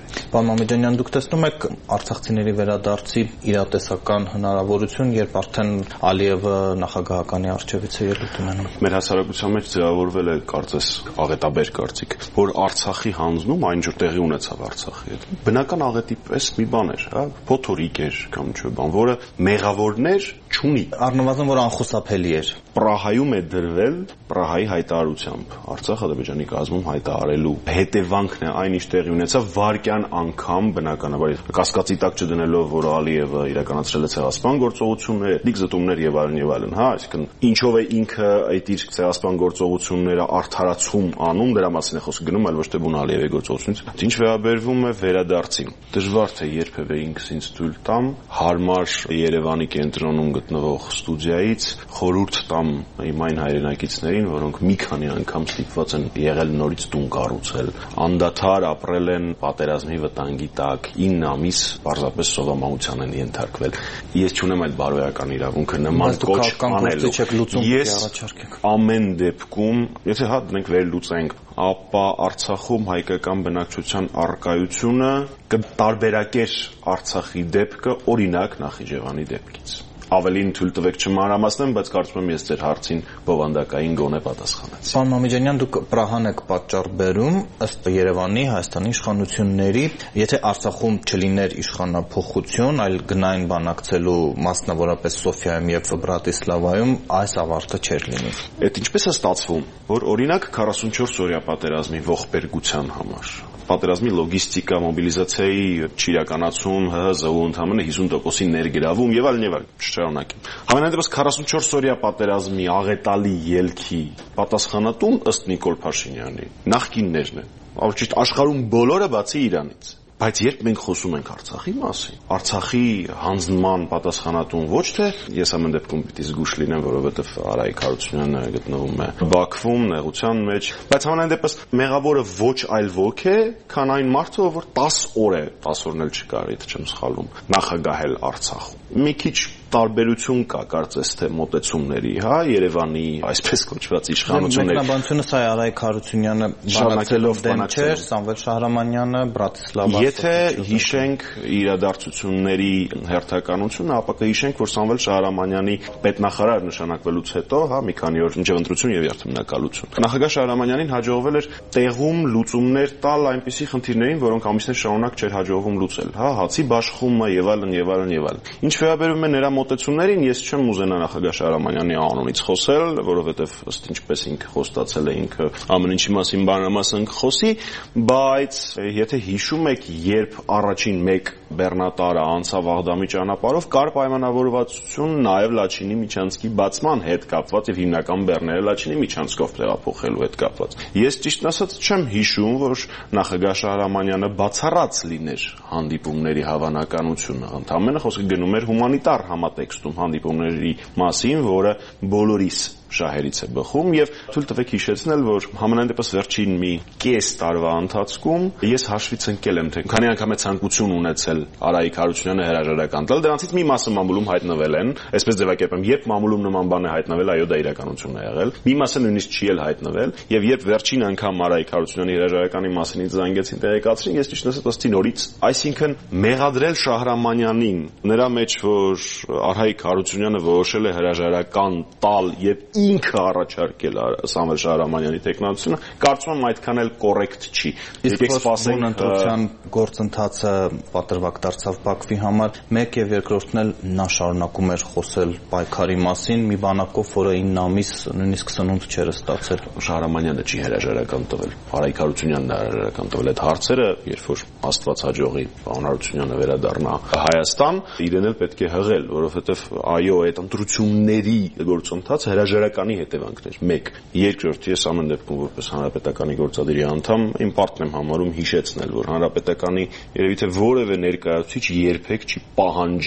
Պարոն Մամեջանյան, դուք տեսնում եք արցախցիների վերադարձի իրատեսական հնարավորություն, երբ արդեն Ալիևը նախագահականի առջևից է ելույթ ունենում։ Մեր հասարակության մեջ ձևավորվել է կարծես աղետաբեր կարծիք, որ Արցախի հանձնում այն ինչ տեղի ունեցավ Արցախի հետ։ Բնական աղետի պես մի բան էր, հա, փոթորիկ էր կամ ինչ-որ բան, որը մեղավորներ չունի։ Առնվազն որ անխուսափելի էր։ Պրահայում է դրվել Պրահայի հայտարարությամբ Արցախ Ադրբեջանի կազմում հայտարարելու հետևանքն է այն ինչ տեղի ունեցավ վարկյան անգամ բնականաբար կասկածի տակ չդնելով որ Ալիևը իրականացրել է ցեղասպան գործողություններ, էթնիկ զտումներ եւ այլն, հա, այսինքն ինչով է ինքը այդ իր ցեղասպան գործողությունները արդարացում անում, դրա մասին է խոսքը գնում, այլ ոչ թե բուն Ալիևի գործողությունից։ Ինչ վերաբերվում է վերադարձին, դժվար թե երբևէ ինքս ինձ թույլ տամ հարմար Երևանի կենտրոնում գտնվող ստուդիայից խորհուրդ տամ իմ այն հայրենակիցներին, որոնք մի քանի անգամ ստիպված են եղել նորից տուն կառուցել, անդադար ապրել են պատերազմի վտանգի տակ, 9 ամիս պարզապես սովամահության են ենթարկվել։ Ես չունեմ այդ բարոյական իրավունքը նման կոչ անելու։ Ես ամեն դեպքում, եթե հա դնենք վերլուծենք, ապա Արցախում հայկական բնակչության առկայությունը կտարբերակեր Արցախի դեպքը օրինակ Նախիջևանի դեպքից։ Ավելին թույլ տվեք չմանրամասնեմ, բայց կարծում եմ ես ձեր հարցին բովանդակային գոնե պատասխանեցի։ Պարոն Մամեջանյան, դուք Պրահան եք պատճառ բերում ըստ Երևանի, Հայաստանի իշխանությունների, եթե Արցախում չլիներ իշխանափոխություն, այլ գնային բանակցելու մասնավորապես Սոֆիայում եւ Բրատիսլավայում, այս ավարտը չէր լինի։ Այդ ինչպես է ստացվում, որ օրինակ 44 օրյա պատերազմի ողբերգության համար պատերազմի լոգիստիկա, մոբիլիզացիայի չիրականացում, ՀՀԶ-ում ընդամենը 50%-ի ներգրավում եւ այլն եւ այլն, շարունակեմ։ Համենայնդեպս 44 օրյա պատերազմի աղետալի ելքի պատասխանատուն ըստ Նիկոլ Փաշինյանի նախկիններն են, ճիշտ աշխարհում բոլորը բացի Իրանից։ Բայց երբ մենք խոսում ենք Արցախի մասին, Արցախի հանձնման պատասխանատուն ոչ թե ես ամեն դեպքում պիտի զգուշ լինեմ, որովհետև Արայիկ Հարությունյանը գտնվում է Բաքվում, նեղության մեջ, բայց համենայնդեպս մեղավորը ոչ այլ ոք է, քան այն մարդը, որ 10 օր է, 10 օրն էլ չկար, եթե չեմ սխալվում, նախագահել Արցախում։ Մի քիչ տարբերություն կա կարծես թե մոտեցումների, հա, Երևանի այսպես կոչված իշխանությունների։ Մեկնաբանությունը սա է Արայիկ Հարությունյանը բանակցելով դեմ չէր, Սամվել Շահրամանյանը Բրատիսլավա։ Եթե հիշենք իրադարձությունների հերթականությունը, ապա կհիշենք, որ Սամվել Շահրամանյանի պետնախարար նշանակվելուց հետո, հա, մի քանի օր մինչև ընտրություն եւ երթմնակալություն։ Նախագահ Շահրամանյանին հաջողվել էր տեղում լուծումներ տալ այնպիսի խնդիրներին, որոնք ամիսներ շարունակ չէր հաջողվում լուծել, հա, հացի բաշխումը եւ այլն եւ այլն եւ այլն։ Ինչ վերաբերում է նրա մոտեցումներին, ես չեմ ուզենա նախագահ Շահրամանյանի անունից խոսել, որովհետև ըստ ինչպես ինքը խոստացել է, ինքը ամեն ինչի մասին բանամասն կխոսի, բայց եթե հիշում եք, երբ առաջին մեկ բեռնատարը անցավ Աղդամի ճանապարհով, կար պայմանավորվածություն նաև Լաչինի միջանցքի բացման հետ կապված եւ հիմնական բեռները Լաչինի միջանցքով տեղափոխելու հետ կապված։ Ես ճիշտն ասած չեմ հիշում, որ նախագահ Շահրամանյանը բացառած լիներ հանդիպումների հավանականությունը, ընդամենը խոսքը գնում էր հումանիտար համատեքստում հանդիպումների մասին, որը բոլորիս շահերից է բխում եւ թույլ տվեք հիշեցնել, որ համենայնդեպս վերջին մի կես տարվա ընթացքում ես հաշվից ընկել եմ, թե քանի անգամ է ցանկություն ունեցել Արայիկ Հարությունյանը հրաժարական տալ, դրանցից մի մասը մամուլում հայտնվել են, այսպես ձևակերպեմ, երբ մամուլում նման բան է հայտնվել, այո, դա իրականություն է եղել, մի մասը նույնիսկ չի էլ հայտնվել, եւ երբ վերջին անգամ Արայիկ Հարությունյանի հրաժարականի մասին ինձ զանգեցին, տեղեկացրին, ես ճիշտ ասած ըստ նորից, այսինքն մեղադրել Շահրամանյանին, նրա մեջ որ Արայիկ Հարությունյանը որոշել է հրաժարական տալ եւ ինքը առաջարկել Սամվել Շահրամանյանի տեխնոլոգիությունը, կարծում եմ այդքան էլ կոռեկտ չի։ Իսկ սպասենք ընտրության գործընթացը պատրվակ դարձավ Բաքվի համար, մեկ եւ երկրորդն էլ նա շարունակում էր խոսել պայքարի մասին, մի բանակով, որը 9 ամիս նույնիսկ սնունդ չէր ստացել։ Շահրամանյանը չի հրաժարական տվել, Արայիկ Հարությունյանն է հրաժարական տվել այդ հարցերը, երբ որ Աստված հաջողի պարոն Հարությունյանը վերադառնա Հայաստան, իրեն էլ պետք է հղել, որովհետեւ այո, այդ ընտրությունների գործընթացը հրաժարականի հետևանքներ։ 1. Երկրորդ, ես ամեն դեպքում որպես հանրապետականի գործադիրի անդամ իմ պարտքն եմ համարում հիշեցնել, որ հանրապետականի երևի թե որևէ ներկայացուցիչ երբեք չի պահանջել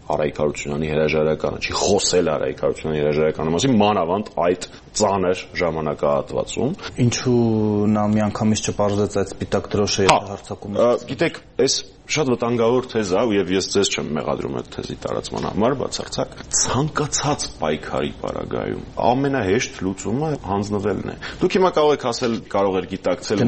Արայիկ Հարությունյանի հրաժարականը, չի խոսել Արայիկ Հարությունյանի հրաժարականի մասին, մանավանդ այդ ծանր ժամանակահատվածում։ Ինչու նա միանգամից չպարզեց այդ սպիտակ դրոշը հարձակումը։ Գիտեք, այս շատ վտանգավոր թեզ է, եւ ես ձեզ չեմ մեղադրում այդ թեզի տարածման համար, բացարձակ ցանկացած պայքարի պարագայում ամենահեշտ լուծումը հանձնվելն է։ Դուք հիմա կարող եք ասել, կարող եք գիտակցել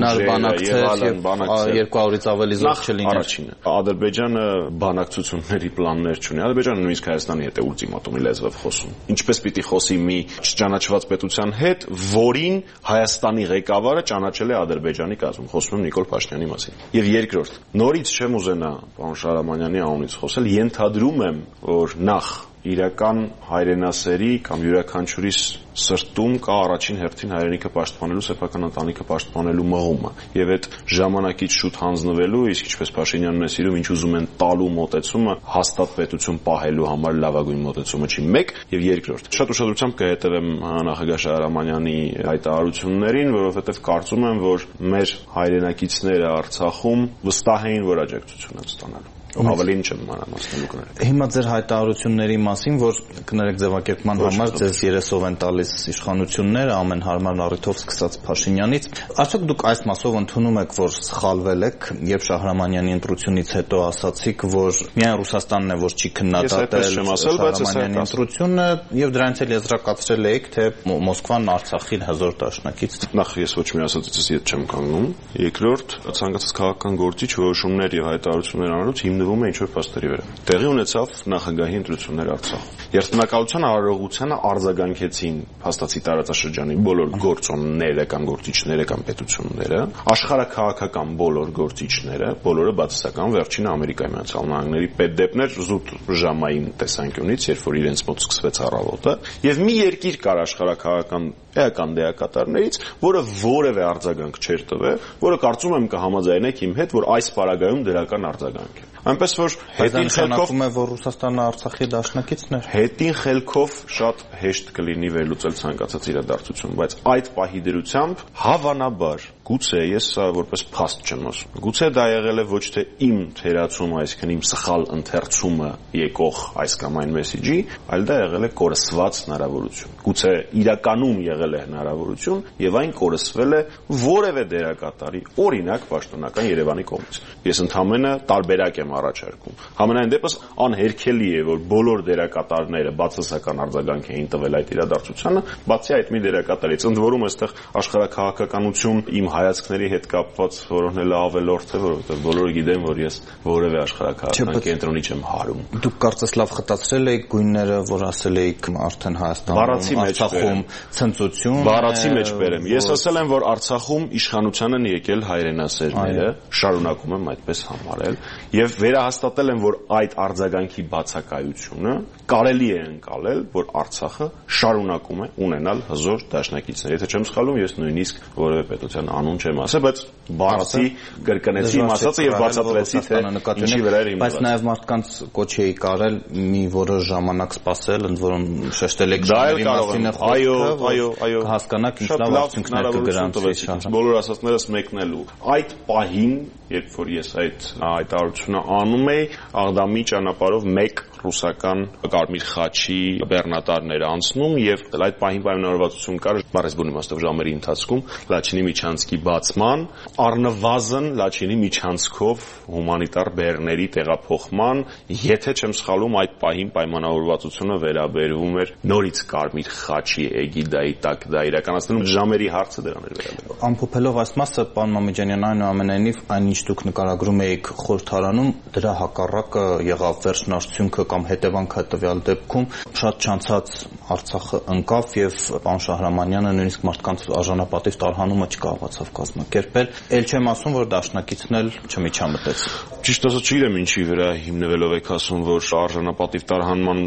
եւ բանակցել 200-ից ավելի զորք չլիներ։ Առաջինը, Ադրբեջանը բանակցությունների պլաններ չունի։ Ադրբեջանը նույնիսկ Հայաստանի հետ է ուլտիմատումի լեզվով խոսում։ Ինչպես պիտի խոսի մի չճանաչված պետության հետ, որին Հայաստանի ղեկավարը ճանաչել է Ադրբեջանի կազմում։ Խոսում եմ Նիկոլ Փաշինյանի մասին։ Եվ երկրորդ, նորից չեմ ուզենա պարոն Շահրամանյանի անունից խոսել, ենթադրում եմ, որ նախ իրական հայրենասերի կամ յուրաքանչյուրի սրտում կա առաջին հերթին հայրենիքը պաշտպանելու, սեփական ընտանիքը պաշտպանելու մղումը, եւ այդ ժամանակից շուտ հանձնվելու, իսկ ինչպես Փաշինյանն է սիրում, ինչ ուզում են տալու մոտեցումը հաստատ պետություն պահելու համար լավագույն մոտեցումը չի։ Մեկ եւ երկրորդ, շատ ուշադրությամբ կհետևեմ նախագահ Շահրամանյանի հայտարարություններին, որովհետեւ կարծում եմ, որ մեր հայրենակիցները Արցախում վստահ էին, որ աջակցություն են ստանալու։ Ավելին չեմ մանրամասնելու կներեք։ Հիմա ձեր հայտարարությունների մասին, որ կներեք ձևակերպման համար ձեզ երեսով են տալիս իշխանությունները ամեն հարմար առիթով սկսած Փաշինյանից, արդյոք դուք այս մասով ընդունում եք, որ սխալվել եք, երբ Շահրամանյանի ընտրությունից հետո ասացիք, որ միայն Ռուսաստանն է, որ չի քննադատել Շահրամանյանի ընտրությունը, եւ դրանից էլ եզրակացրել եք, թե Մոսկվան Արցախին հզոր դաշնակից։ Նախ ես ոչ մի ասացիցս ետ չեմ կանգնում։ Երկրորդ, ցանկացած քաղաքական գործիչ որոշումներ եւ հայտարարություններ անելուց հիմնվում է ինչ-որ փաստերի վրա։ Տեղի ունեցավ նախագահի ընտրություններ Արցախում։ Երթնակալության արարողությանը արձագանքեցին փաստացի տարածաշրջանի բոլոր գործոնները կամ գործիչները կամ պետությունները, աշխարհաքաղաքական բոլոր գործիչները, բոլորը բացասական վերջինը Ամերիկայի Միացյալ Նահանգների պետդեպներ զուտ ժամային տեսանկյունից, երբ որ իրենց մոտ սկսվեց առավոտը, եւ մի երկիր կար աշխարհաքաղաքական էական դեակատարներից, որը որևէ արձագանք չէր տվել, որը կարծում եմ կհամաձայնեք իմ հետ, որ այս պարագայում դրական արձագանք է։ Այնպես որ հետին խելքով է, որ Ռուսաստանը Արցախի դաշնակիցն էր։ Հետին խելքով շատ հեշտ կլինի վերլուծել ցանկացած իրադարձություն, բայց այդ պահի դրությամբ հավանաբար գուցե ես սա որպես փաստ չեմ ասում։ Գուցե դա եղել է ոչ թե իմ թերացումը, այսինքն իմ սխալ ընթերցումը եկող այս կամ այն մեսիջի, այլ դա եղել է կորսված հնարավորություն։ Գուցե իրականում եղել է հնարավորություն եւ այն կորսվել է որևէ դերակատարի, օրինակ պաշտոնական Երևանի կողմից։ Ես ընդհանրապես տարբերակ եմ առաջարկում։ Համենայն դեպս անհերքելի է, որ բոլոր դերակատարները բացասական արձագանք էին տվել այդ իրադարձությանը, բացի այդ մի դերակատարից, ընդ որում այստեղ աշխարհաքաղաքականություն իմ հայացքների հետ կապված որոնն ավելորդ է, որովհետև բոլորը գիտեն, որ ես որևէ աշխարհաքաղաքական կենտրոնի չեմ հարում։ Դուք կարծես լավ խտացրել եք գույները, որ ասել եք արդեն Հայաստանում, Արցախում ցնծություն։ Բառացի մեջ բերեմ։ Ես ասել եմ, որ Արցախում իշխանության են եկել հայրենասերները, շարունակում եմ այդպես համարել, եւ վերահաստատել եմ, որ այդ արձագանքի բացակայությունը կարելի է ընկալել, որ Արցախը շարունակում է ունենալ հզոր դաշնակիցներ։ Եթե չեմ սխալվում, ես նույնիսկ որևէ պետության անուն չեմ ասել, բայց բարձի կրկնեցի իմ ասածը եւ բացատրեցի, թե ինչի վրա էր հիմնված։ Բայց նաեւ մարդկանց կոչ էի կարել մի որոշ ժամանակ սպասել, ընդ որում շեշտել եք ժողովրդի մասին խոսքը, այո, հասկանաք ինչ լավ արդյունքներ կգրանցվի։ Բոլոր ասածներս մեկնելու։ Այդ պահին, երբ որ ես այդ հայտարարությունը անում էի, Աղդամի ճանապարհով մեկ ռուսական Կարմիր խաչի բեռնատարներ անցնում եւ այդ պահին պայմանավորվածություն կար բառեզբուն իմաստով ժամերի ընթացքում Լաչինի միջանցքի բացման, առնվազն Լաչինի միջանցքով հումանիտար բեռների տեղափոխման, եթե չեմ սխալվում, այդ պահին պայմանավորվածությունը վերաբերվում էր նորից Կարմիր խաչի էգիդայի տակ դա իրականացնելու ժամերի հարցը դրան էր վերաբերվում։ Ամփոփելով այս մասը, պարոն Մամեջանյան, այնուամենայնիվ այնինչ դուք նկարագրում եք խորհրդարանում, դրա հակառակը եղավ վերջնարդյունքը կամ հետևանքը տվյալ դեպքում շատ չանցած Արցախը ընկավ եւ պարոն Շահրամանյանը նույնիսկ մարդկանց արժանապատիվ տարհանումը չկարողացավ կազմակերպել։ Էլ չեմ ասում, որ դաշնակիցն էլ չմիջամտեց։ Ճիշտ ասած չգիտեմ ինչի վրա հիմնվելով եք ասում, որ արժանապատիվ տարհանման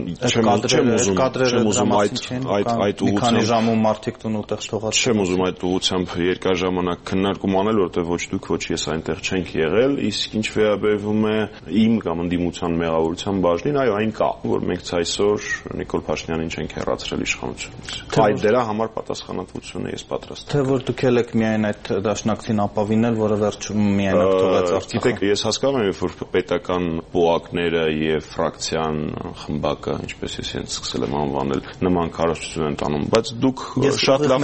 չեմ ուզում այդ մի քանի ժամում մարդիկ տուն ուտեղ թողած։ Չեմ ուզում այդ ուղղությամբ երկար ժամանակ քննարկում անել, որովհետեւ ոչ դուք, ոչ ես այնտեղ չենք եղել, իսկ ինչ վերաբերվում է իմ կամ ընդդիմության մեղավորության բաժնին, այո, այն կա, որ մենք այսօր Նիկոլ Փաշինյանին չենք հեռացրել իշխանությունից։ Այդ դրա համար պատասխանատվություն է ես պատրաստ։ Թե որ դուք եք միայն այդ այդ դաշնակցին ապավինել, որը վերջում միայնակ թողեց Արցախը։ Գիտեք, ես հասկանում եմ, որ պետական պոակները եւ ֆրակցիան խմբակը, ինչպես ես հենց սկսել եմ անվանել, նման քարոզություն են տանում, բայց դուք շատ լավ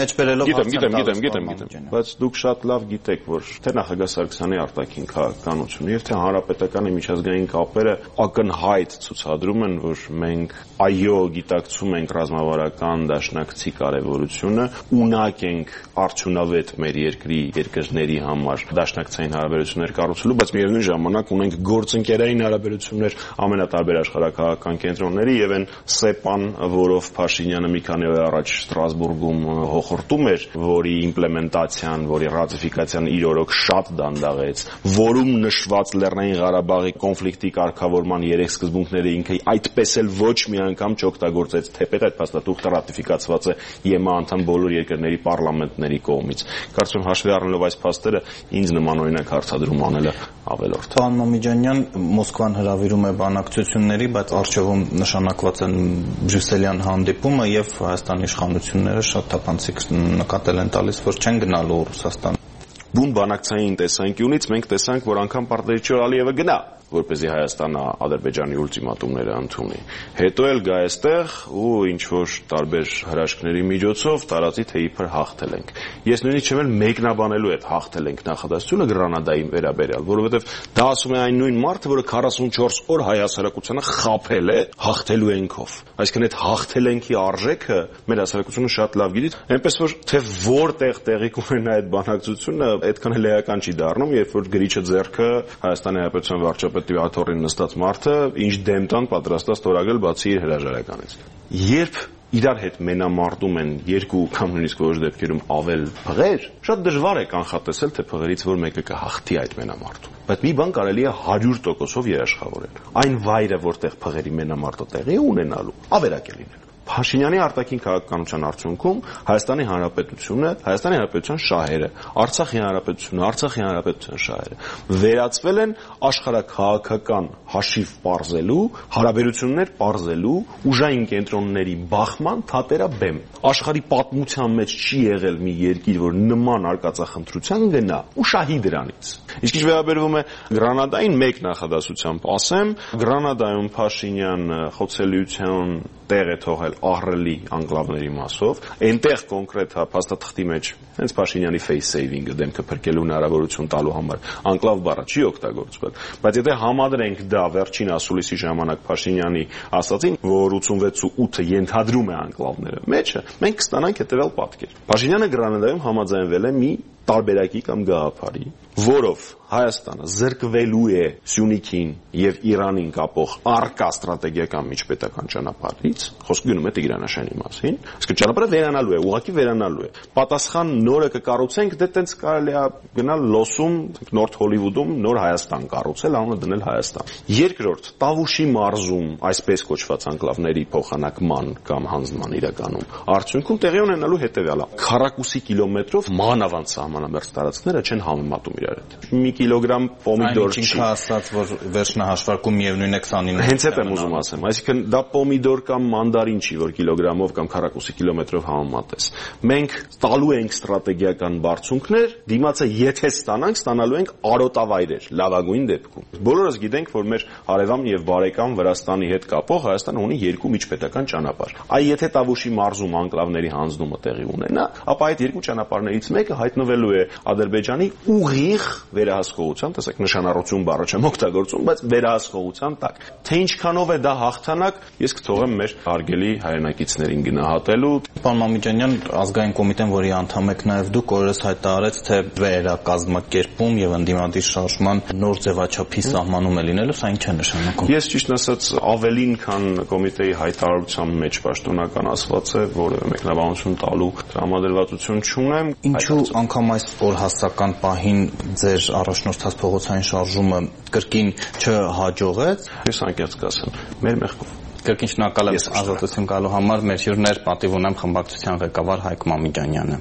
գիտեմ, բայց դուք շատ լավ գիտեք, որ թե նախագահ Սարգսյանի արտաքին քաղաքականությունը եւ թե հանրապետականի միջազգային կապերը ակնհայտ ցուցադրում են, որ մենք այո գիտակցում ենք ռազմավարական դաշնակցի կարևորությունը, ունակ ենք արդյունավետ մեր երկրի երկրների համար դաշնակցային հարաբերություններ կառուցելու, բայց միևնույն ժամանակ ունենք գործընկերային հարաբերություններ ամենատարբեր աշխարհակաղակական կենտրոնների եւ այն ՍԵՊԱ-ն, որով Փաշինյանը մի քանի օր առաջ Ստրասբուրգում հոխորտում էր, որի իմպլեմենտացիան, որի ռատիֆիկացիան իր օրոք շատ դանդաղեց, որում նշված Լեռնային Ղարաբաղի կոնֆլիկտի կարգավորման 3 սկզբունքները ինքը այդպես էլ ոչ մի անգամ չօգտագործեց, թեպետ այդ փաստաթուղթը ռատիֆիկացված է ԵՄ անդամ բոլոր երկրների պարլամենտների կողմից։ Կարծում եմ հաշվի առնելով այս փաստերը ինձ նմանօրինակ հարցադրում անելը ավելորդ է։ Պարոն Մամիջանյան, Մոսկվան հրավիրում է բանակցությունների, բայց առջևում նշանակված են բրյուսելյան հանդիպումը եւ Հայաստանի իշխանությունները շատ թափանցիկ նկատել են տալիս, որ չեն գնալու Ռուսաստան։ Բուն բանակցային տեսանկյունից մենք տեսանք, որ անգամ պարտադրիչը Ալիևը գնա, որպեսզի Հայաստանը Ադրբեջանի ուլտիմատումները ընդունի։ Հետո էլ գա այստեղ ու ինչ որ տարբեր հրաշքների միջոցով տարածի թե իբր հաղթել ենք։ Ես նույնիսկ չեմ էլ մեկնաբանելու այդ հաղթել ենք նախադասությունը Գրանադայի վերաբերյալ, որովհետև դա ասում է այն նույն մարդը, որը 44 օր հայ հասարակությանը խաբել է հաղթելու ենքով։ Այսինքն այդ հաղթել ենքի արժեքը մեր հասարակությունը շատ լավ գիտի, այնպես որ թե որտեղ տեղի կունենա այդ բանակցությունը, այդքան էլ էական չի դառնում, երբ որ գրիչը ձեռքը Հայաստանի Հանրապետության վարչապետի աթոռին նստած մարդը ինչ դեմ տան պատրաստ է ստորագրել բացի իր հրաժարականից։ Երբ իրար հետ մենամարտում են երկու կամ նույնիսկ որոշ դեպքերում ավել փղեր, շատ դժվար է կանխատեսել, թե փղերից որ մեկը կհաղթի այդ մենամարտում։ Բայց մի բան կարելի է 100%-ով երաշխավորել։ Այն վայրը, որտեղ փղերի մենամարտը տեղի է ունենալու, ավերակ է լինելու։ Փաշինյանի արտաքին քաղաքականության արդյունքում Հայաստանի Հանրապետությունը, Հայաստանի Հանրապետության շահերը, Արցախի Հանրապետությունը, Արցախի Հանրապետության շահերը վերածվել են աշխարհաքաղաքական հաշիվ պարզելու, հարաբերություններ պարզելու, ուժային կենտրոնների բախման թատերաբեմ։ Աշխարհի պատմության մեջ չի եղել մի երկիր, որ նման արկածախնդրության գնա ու շահի դրանից։ Իսկ ինչ վերաբերվում է Գրանադային մեկ նախադասությամբ ասեմ, Գրանադայում Փաշինյան խոցելիության տեղ է թողել ահռելի անկլավների մասով, այնտեղ կոնկրետ փաստաթղթի մեջ հենց Փաշինյանի face saving-ը դեմքը փրկելու հնարավորություն տալու համար անկլավ բառը չի օգտագործվել, բայց եթե համադրենք դա վերջին ասուլիսի ժամանակ Փաշինյանի ասացին, որ 86-8-ը ենթադրում է անկլավները մեջը, մենք կստանանք հետևյալ պատկեր։ Փաշինյանը Գրանադայում համաձայնվել է մի տարբերակի կամ գաղափարի, որով Հայաստանը զրկվելու է Սյունիքին եւ Իրանին կապող առկա ստրատեգիական միջպետական ճանապարհից, խոսքը գնում է Տիգրանաշենի մասին, իսկ ճանապարհը վերանալու է, ուղղակի վերանալու է։ Պատասխան նորը կկառուցենք, դե տենց կարելի է գնալ լոսում, Նորթ Հոլիվուդում նոր Հայաստան կառուցել, անունը դնել Հայաստան։ Երկրորդ, Տավուշի մարզում այսպես կոչված անկլավների փոխանակման կամ հանձնման իրականում արդյունքում տեղի ունենալու հետևյալը. քառակուսի կիլոմետրով մանավանդ սահմանամերձ տարածքները չեն համեմատում իրար հետ։ Մի կիլոգրամ պոմիդոր չի։ Ինքը ասած, որ վերջնահաշվարկում միևնույն է 29։ Հենց այդ եմ ուզում ասեմ, այսինքն դա պոմիդոր կամ մանդարին չի, որ կիլոգրամով կամ քառակուսի կիլոմետրով համեմատես։ Մենք տալու ենք ստրատեգիական բարձունքներ, դիմացը եթե ստանալու ենք արոտավայրեր, լավագույն դեպքում։ Բոլորս գիտենք, որ մեր հարևան եւ բարեկամ Վրաստանի հետ կապող Հայաստանը ունի երկու միջպետական ճանապարհ։ Այ եթե Տավուշի մարզում անկլավների հանձնումը տեղի ունենա, ապա այդ երկու ճանապարհներից մեկը հայտնվելու է Ադրբեջանի ուղիղ վերահսկողության, տեսեք նշանառություն բառը չեմ օգտագործում, բայց վերահսկողության տակ։ Թե ինչքանով է դա հաղթանակ, ես կթողեմ մեր հարգելի հայրենակիցներին գնահատելու։ Պարոն Մամիջանյան, ազգային կոմիտեն, որի անդամ եք նաև դուք, օրերս հայտարարեց, թե վերակազմակերպում եւ ընդդիմադիր շարժման նոր ձևաչափի սահմանում է լինելու, սա ինչ է նշանակում։ Ես ճիշտ ասած ավելին, քան կոմիտեի հայտարարության մեջ պաշտոնական ասված է, որևէ մեկնաբանություն տալու տրամադրվածություն չունեմ։ Ինչու անգամ այս օրհասական պահին ձեր առաջնորդած փողոցային շարժումը կրկին չհաջողեց։ Ես անկեղծ կասեմ, մեր մեղքով։ Կրկին շնորհակալ եմ ազատություն գալու համար։ Մեր հյուրներ պատիվ ունեմ խմբակցության ղեկավար Հայկ Մամիջանյանը։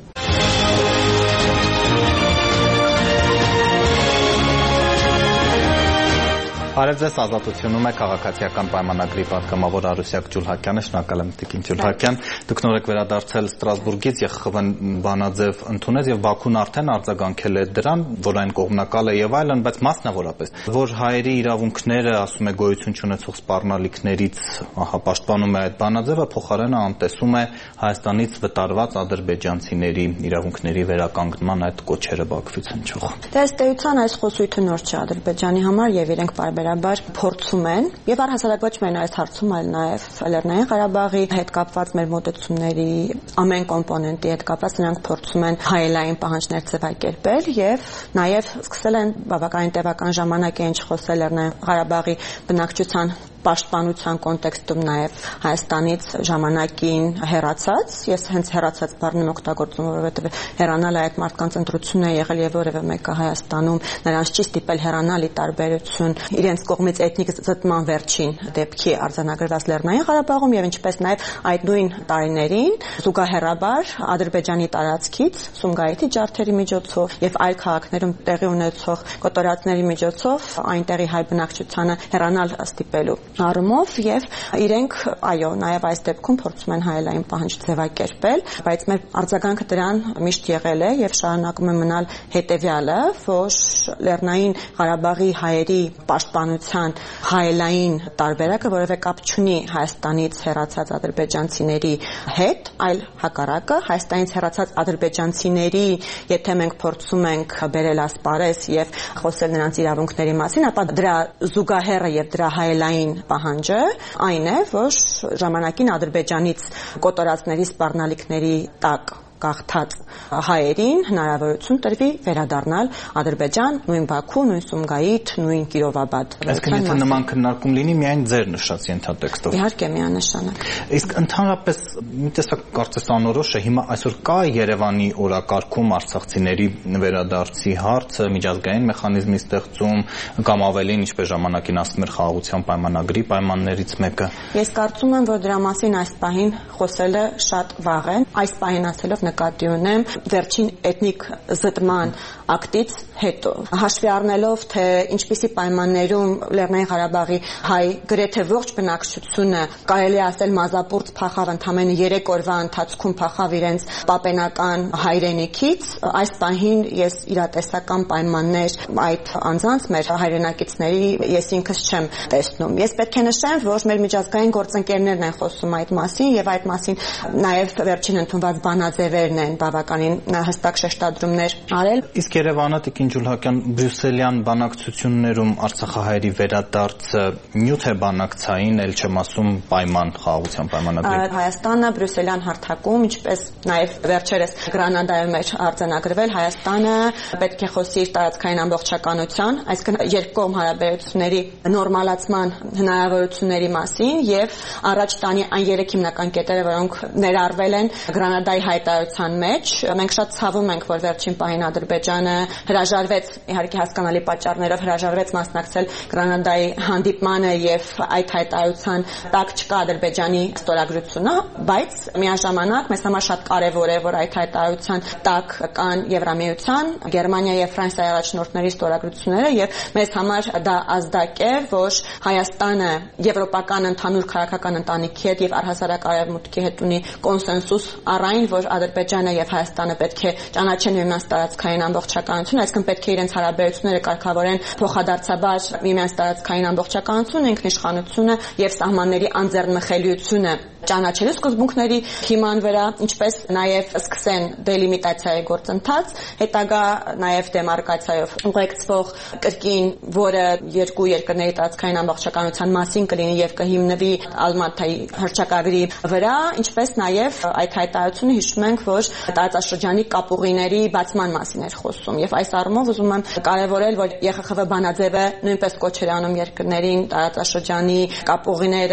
Արև ձեզ ազատությունում է քաղաքացիական պայմանագրի պատգամավոր Արուսյակ Ջուլհակյանը, շնորհակալ եմ Տիկին Ջուլհակյան։ Դուք նոր եք վերադարձել Ստրասբուրգից, ԵԽԽՎ-ն բանաձև ընդունեց եւ Բաքուն արդեն արձագանքել է դրան, որ այն կողմնակալ է եւ այլն, բայց մասնավորապես, որ հայերի իրավունքները, ասում է, գոյություն չունեցող սպառնալիքներից, պաշտպանում է այդ բանաձևը, փոխարենը անտեսում է Հայաստանից վտարված ադրբեջանցիների իրավունքների վերականգնման այդ կոչերը Բաքվից հնչող։ Ըստ էության այս խոսույթը նոր չէ Ադրբեջանի համար եւ իրենք բարբերաբար փորձում են եւ առհասարակ ոչ միայն այս հարցում, այլ նաեւ Լեռնային Ղարաբաղի հետ կապված մեր մոտեցումների ամեն կոմպոնենտի հետ կապված նրանք փորձում են հայելային պահանջներ ձևակերպել եւ նաեւ սկսել են բավականին տևական ժամանակ է ինչ խոսել Լեռնային Ղարաբաղի բնակչության պաշտպանության կոնտեքստում նաև Հայաստանից ժամանակին հեռացած, ես հենց հեռացած բառն օգտագործում, որովհետև հեռանալը այդ մարդկանց ընտրությունն է եղել եւ որևէ մեկը Հայաստանում նրանց չի ստիպել հեռանալ ի տարբերություն իրենց կողմից էթնիկ զտման վերջին դեպքի արձանագրված Լեռնային Ղարաբաղում եւ ինչպես նաև այդ նույն տարիներին զուգահեռաբար Ադրբեջանի տարածքից Սումգայիթի ջարդերի միջոցով եւ այլ քաղաքներում տեղի ունեցող կոտորածների միջոցով այնտեղի հայ բնակչությանը հեռանալ ստիպելու առումով եւ իրենք այո նաեւ այս դեպքում փորձում են հայելային պահանջ ձևակերպել, բայց մեր արձագանքը դրան միշտ եղել է եւ շարունակում է մնալ հետեւյալը, որ Լեռնային Ղարաբաղի հայերի պաշտպանության հայելային տարբերակը որևէ կապ չունի Հայաստանից հեռացած ադրբեջանցիների հետ, այլ հակառակը Հայաստանից հեռացած ադրբեջանցիների, եթե մենք փորձում ենք բերել ասպարեզ եւ խոսել նրանց իրավունքների մասին, ապա դրա զուգահեռը եւ դրա հայելային պահանջը այն է, որ ժամանակին Ադրբեջանից կոտորածների սպառնալիքների տակ գաղթած հայերին հնարավորություն տրվի վերադառնալ Ադրբեջան, նույն Բաքու, նույն Սումգայիթ, նույն Կիրովաբադ։ Այսինքն եթե նման քննարկում լինի, միայն ձեր նշած ենթատեքստով։ Իհարկե միանշանակ։ Իսկ ընդհանրապես մի տեսակ կարծես անորոշ է, հիմա այսօր կա Երևանի օրակարգում արցախցիների վերադարձի հարցը, միջազգային մեխանիզմի ստեղծում կամ ավելին, ինչպես ժամանակին ասում էր խաղաղության պայմանագրի պայմաններից մեկը։ Ես կարծում եմ, որ դրա մասին այս պահին խոսելը շատ վաղ է։ Այս պահին ասելով նկատի ունեմ վերջին էթնիկ զտման ակտից հետո հաշվի առնելով թե ինչպիսի պայմաններում Լեռնային Ղարաբաղի հայ գրեթե ողջ բնակչությունը կարելի է ասել մազապուրծ փախավ ընդամենը 3 օրվա ընթացքում փախավ իրենց պապենական հայրենիքից այս պահին ես իրատեսական պայմաններ այդ անձանց մեր հայրենակիցների ես ինքս չեմ տեսնում ես պետք է նշեմ որ մեր միջազգային գործընկերներն են խոսում այդ մասին եւ այդ մասին նաեւ վերջին ընդունված բանաձևերն են բավականին հստակ շեշտադրումներ արել իսկ Երևանը Տիկին Ջուլհակյան բրյուսելյան բանակցություններում արցախահայերի վերադարձը նյութ է բանակցային, ել չեմ ասում պայման խաղաղության պայմանագրի։ Հայաստանը բրյուսելյան հարթակում, ինչպես նաև վերջերս Գրանադայում էր արձանագրվել, Հայաստանը պետք է խոսի իր տարածքային ամբողջականության, այսինքն երկկողմ հարաբերությունների նորմալացման հնարավորությունների մասին եւ առաջ տանի այն 3 հիմնական կետերը, որոնք ներառվել են Գրանադայի հայտարարության մեջ։ Մենք շատ ցավում ենք, որ վերջին պահին Ադրբեջանը հրաժարվեց, իհարկե հասկանալի պատճառներով հրաժարվեց մասնակցել Գրանադայի հանդիպմանը եւ այդ հայտարարության տակ չկա Ադրբեջանի ստորագրությունը, բայց միաժամանակ մեզ համար շատ կարեւոր է, որ այդ հայտարարության տակ կան Եվրամիության, Գերմանիա եւ Ֆրանսիայի առաջնորդների ստորագրությունները եւ մեզ համար դա ազդակ է, որ Հայաստանը եվրոպական ընդհանուր քաղաքական ընտանիքի հետ եւ առհասարակ արևմուտքի հետ ունի կոնսենսուս առայն, որ Ադրբեջանը եւ Հայաստանը պետք է ճանաչեն միմյանց տարածքային ամբողջականություն, այսինքն պետք է իրենց հարաբերությունները կարգավորեն փոխադարձաբար միմյանց տարածքային ամբողջականությունը, ինքնիշխանությունը եւ սահմանների անձեռնմխելիությունը ճանաչելու սկզբունքների հիման վրա, ինչպես նաև սկսեն դելիմիտացիայի գործընթաց, հետագա նաև դեմարկացիայով ուղեկցվող կրկին, որը երկու երկրների տարածքային ամբողջականության մասին կլինի եւ կհիմնվի Ալմատայի հռչակագրի վրա, ինչպես նաև այդ հայտարարությունը հիշում ենք, որ տարածաշրջանի կապուղիների բացման մասին էր խոսում եւ այս առումով ուզում եմ կարեւորել, որ ԵԽԽՎ բանաձևը նույնպես կոչ էր անում երկրներին տարածաշրջանի կապուղիները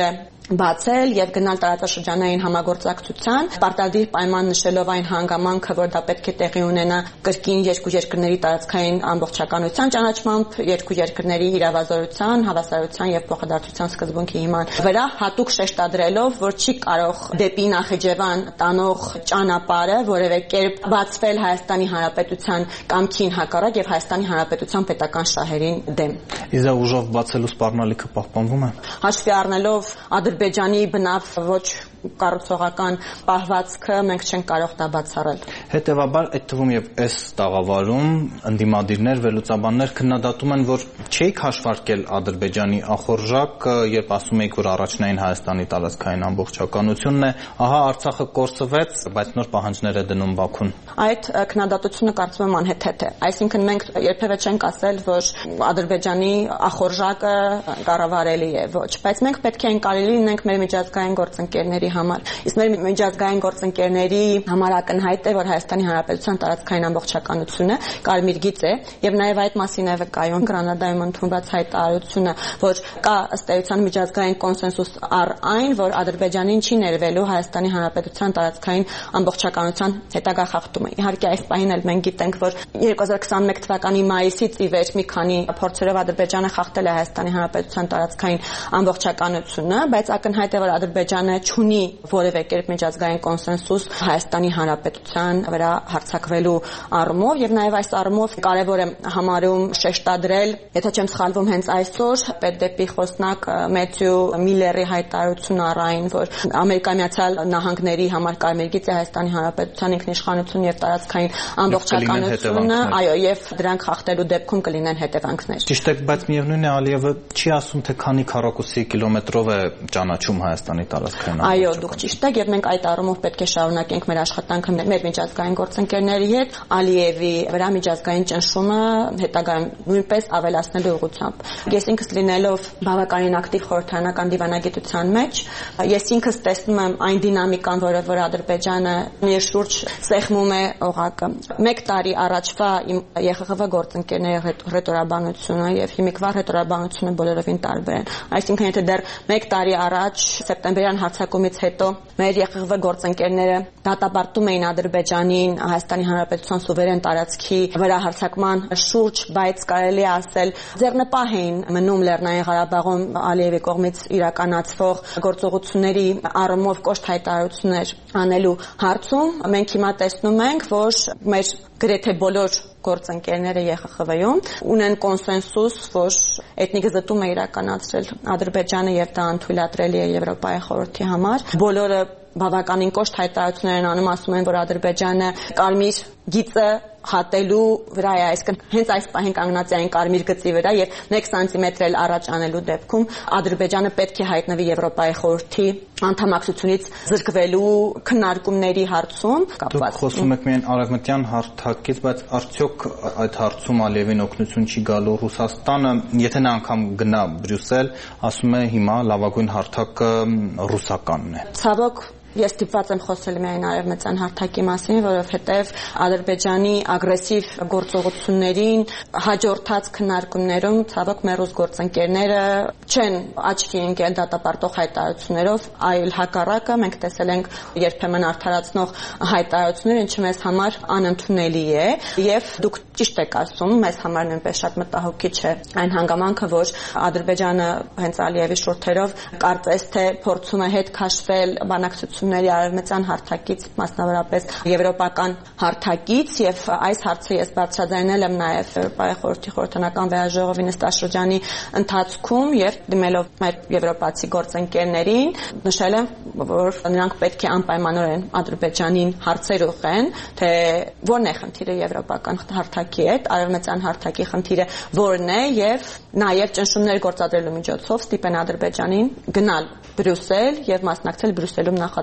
բացել եւ գնալ տարածաշրջանային համագործակցության, պարտադիր պայման նշելով այն հանգամանքը, որ դա պետք է տեղի ունենա կրկին երկու երկրների տարածքային ամբողջականության ճանաչմամբ, երկու երկրների իրավազորության, հավասարության եւ փոխադարձության սկզբունքի հիման վրա հատուկ շեշտադրելով, որ չի կարող դեպի Նախիջևան տանող ճանապարհը որևէ կերպ բացվել Հայաստանի Հանրապետության կամքին հակառակ եւ Հայաստանի Հանրապետության պետական շահերին դեմ։ Իսկ դա ուժով բացելու սպառնալիքը պահպանվում է։ Հաշվի առնելով Ադրբեջանի բնավ ոչ կառուցողական պահվածքը մենք չենք կարող դա բացառել։ Հետևաբար այդ թվում եւ այս տաղավարում ընդդիմադիրներ, վերլուծաբաններ քննադատում են, որ չէիք հաշվարկել Ադրբեջանի ախորժակը, երբ ասում եք, որ առաջնային Հայաստանի տարածքային ամբողջականությունն է, ահա Արցախը կորսվեց, բայց նոր պահանջներ է դնում Բաքուն։ Այդ քննադատությունը կարծում եմ անհեթեթ է։ Այսինքն մենք երբևէ չենք ասել, որ Ադրբեջանի ախորժակը կառավարելի է, ոչ, բայց մենք պետք է ընկալելի լինենք մեր միջազգային գործընկերների համար։ Իսկ մեր միջազգային գործընկերների համար ակնհայտ է, որ Հայաստանի Հանրապետության տարածքային ամբողջականությունը կարմիր գիծ է, եւ նաեւ այդ մասին է վկայում Գրանադայում ընդունված հայտարարությունը, որ կա ըստ էության միջազգային կոնսենսուս առ այն, որ Ադրբեջանին չի ներվելու Հայաստանի Հանրապետության տարածքային ամբողջականության հետագա խախտումը։ Իհարկե այս պահին էլ մենք գիտենք, որ 2021 թվականի մայիսից ի վեր մի քանի փորձերով Ադրբեջանը խախտել է Հայաստանի Հանրապետության տարածքային ամբողջականությունը, բայց ակնհայտ է, որ Ադրբեջանը չունի որևէ կերպ միջազգային կոնսենսուս Հայաստանի Հանրապետության վրա հարձակվելու առումով եւ նաեւ այս առումով կարեւոր է համարում շեշտադրել, եթե չեմ սխալվում, հենց այսօր պետդեպի խոսնակ Մեթյու Միլլերի հայտարարությունը առ այն, որ Ամերիկայի Միացյալ Նահանգների համար կարմիր գիծ է Հայաստանի Հանրապետության ինքնիշխանություն եւ տարածքային ամբողջականությունը, այո, եւ դրանք խախտելու դեպքում կլինեն հետևանքներ։ Ճիշտ է, բայց միևնույն է Ալիևը չի ասում, թե քանի քառակուսի կիլոմետրով է ճանաչում Հայաստանի տարածքային ամբողջականությունը։ Այո, դուք ճիշտ եք եւ մենք այդ առումով պետք է շարունակենք մեր աշխատանքը մեր միջազգային գործընկերների հետ Ալիևի վրա միջազգային ճնշումը հետագայում նույնպես ավելացնելու ուղղությամբ։ Ես ինքս լինելով բավականին ակտիվ խորհրդարանական դիվանագիտության մեջ, ես ինքս տեսնում եմ այն դինամիկան, որը որ Ադրբեջանը իր շուրջ սեղմում է օղակը։ 1 տարի առաջվա իմ ԵԽԽՎ գործընկերների ռետորաբանությունը եւ հիմիկվա ռետորաբանությունը բոլորովին տարբեր են։ Այսինքն եթե դեռ 1 տարի առաջ սեպտեմբերյան հարձակումից հետո մեր ԵԽԽՎ գործընկերները դատապարտում էին Ադրբեջանին Հայաստանի Հանրապետության սուվերեն տարածքի վրա հարձակման շուրջ, բայց կարելի է ասել ձեռնպահ էին մնում Լեռնային Ղարաբաղում Ալիևի կողմից իրականացվող գործողությունների առումով կոշտ հայտարարություններ անելու հարցում մենք հիմա տեսնում ենք, որ մեր գրեթե բոլոր գործընկերները ԵԽԽՎ-ում ունեն կոնսենսուս, որ էթնիկ զտում է իրականացրել Ադրբեջանը եւ դա անթույլատրելի է Եվրոպայի խորհրդի համար։ Բոլորը բավականին կոշտ հայտարարություններ են անում, ասում են, որ Ադրբեջանը կարմիր գիծը հատելու վրա է, այսինքն հենց այս պահին կանգնած է այն կարմիր գծի վրա եւ 1 սանտիմետր էլ առաջ անելու դեպքում Ադրբեջանը պետք է հայտնվի Եվրոպայի խորհրդի անդամակցությունից զրկվելու քննարկումների հարցում կապված։ Դուք խոսում եք միայն արևմտյան հարթակից, բայց արդյոք այդ հարցում Ալիևին օգնություն չի գալու Ռուսաստանը, եթե նա անգամ գնա Բրյուսել, ասում է հիմա լավագույն հարթակը ռուսականն է։ Ցավոք Ես ստիպված եմ խոսել միայն արևմտյան հարթակի մասին, որովհետև Ադրբեջանի ագրեսիվ գործողություններին հաջորդած քննարկումներում ցավոք մեր ռուս գործընկերները չեն աչքի ընկել դատապարտող հայտարարություններով, այլ հակառակը մենք տեսել ենք երբեմն արդարացնող հայտարարություններ, ինչը մեզ համար անընդունելի է, եւ դուք ճիշտ եք ասում, մեզ համար նույնպես շատ մտահոգիչ է այն հանգամանքը, որ Ադրբեջանը հենց Ալիևի շուրթերով կարծես թե փորձում է հետ քաշվել բանակցությունների արևմտյան հարթակից, մասնավորապես եվրոպական հարթակից, եւ այս հարցը ես բարձրաձայնել եմ նաեւ Եվրոպայի խորհրդի խորհրդանական վեհաժողովի նստաշրջանի ընթացքում եւ դիմելով մեր եվրոպացի գործընկերներին նշել եմ, որ նրանք պետք է անպայմանորեն Ադրբեջանին հարցեր ուղղեն, թե որն է խնդիրը եվրոպական հարթակի հետ, արևմտյան հարթակի խնդիրը որն է եւ նաեւ ճնշումներ գործադրելու միջոցով ստիպեն Ադրբեջանին գնալ Բրյուսել եւ մասնակցել Բրյուսելում նախատեսված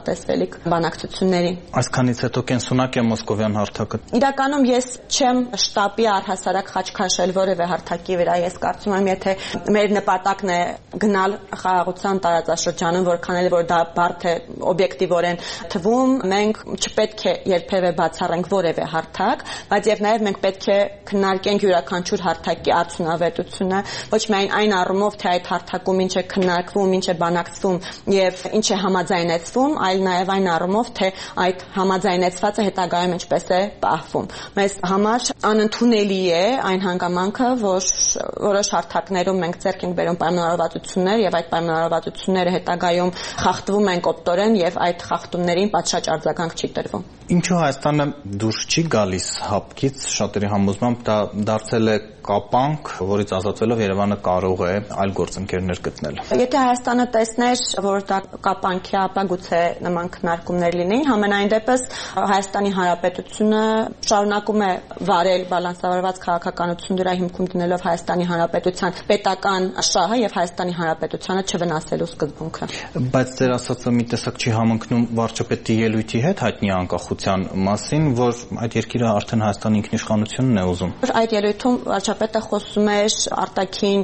տեսվելիք բանակցությունների։ Այսքանից հետո կենսունակ է մոսկովյան հարթակը։ Իրականում ես չեմ շտապի առհասարակ խաչքաշել որևէ հարթակի վրա։ Ես կարծում եմ, եթե մեր նպատակն է գնալ խաղաղության տարածաշրջանում, որքան էլ որ դա բարդ է օբյեկտիվորեն թվում, մենք չպետք է երբևէ բացառենք որևէ հարթակ, բայց եւ նաեւ մենք պետք է քննարկենք յուրաքանչյուր հարթակի արդյունավետությունը, ոչ միայն այն առումով, թե այդ հարթակում ինչ է քննարկվում, ինչ է բանակցվում եւ ինչ է համաձայնեցվում, այլ նաեւ այն առումով, թե այդ համաձայնեցվածը հետագայում ինչպես է պահվում։ Մեզ համար անընդունելի է այն հանգամանքը, որ որոշ հարթակներում մենք ձեռք ենք բերում պայմանավորվածություններ եւ այդ պայմանավորվածությունները հետագայում խախտվում են կոպտորեն եւ այդ խախտումներին պատշաճ արձագանք չի տրվում։ Ինչու Հայաստանը դուրս չի գալիս հապկից, շատերի համոզմամբ դա դարձել է կապանք, որից ազատվելով Երևանը կարող է այլ գործընկերներ գտնել։ Եթե Հայաստանը տեսներ, որ դա կապանք է, ապա գուցե նման քննարկումներ լինեին, համենայն դեպս Հայաստանի Հանրապետությունը շարունակում է վարել բալանսավորված քաղաքականություն դրա հիմքում դնելով Հայաստանի Հանրապետության պետական շահը եւ Հայաստանի Հանրապետությանը չվնասելու սկզբունքը։ Բայց ձեր ասածը մի տեսակ չի համընկնում վարչապետի ելույթի հետ հայտնի անկախության մասին, որ այդ երկիրը արդեն Հայաստանի ինքնիշխանությունն է ուզում։ Այդ ելույթում վարչապետը խոսում էր արտաքին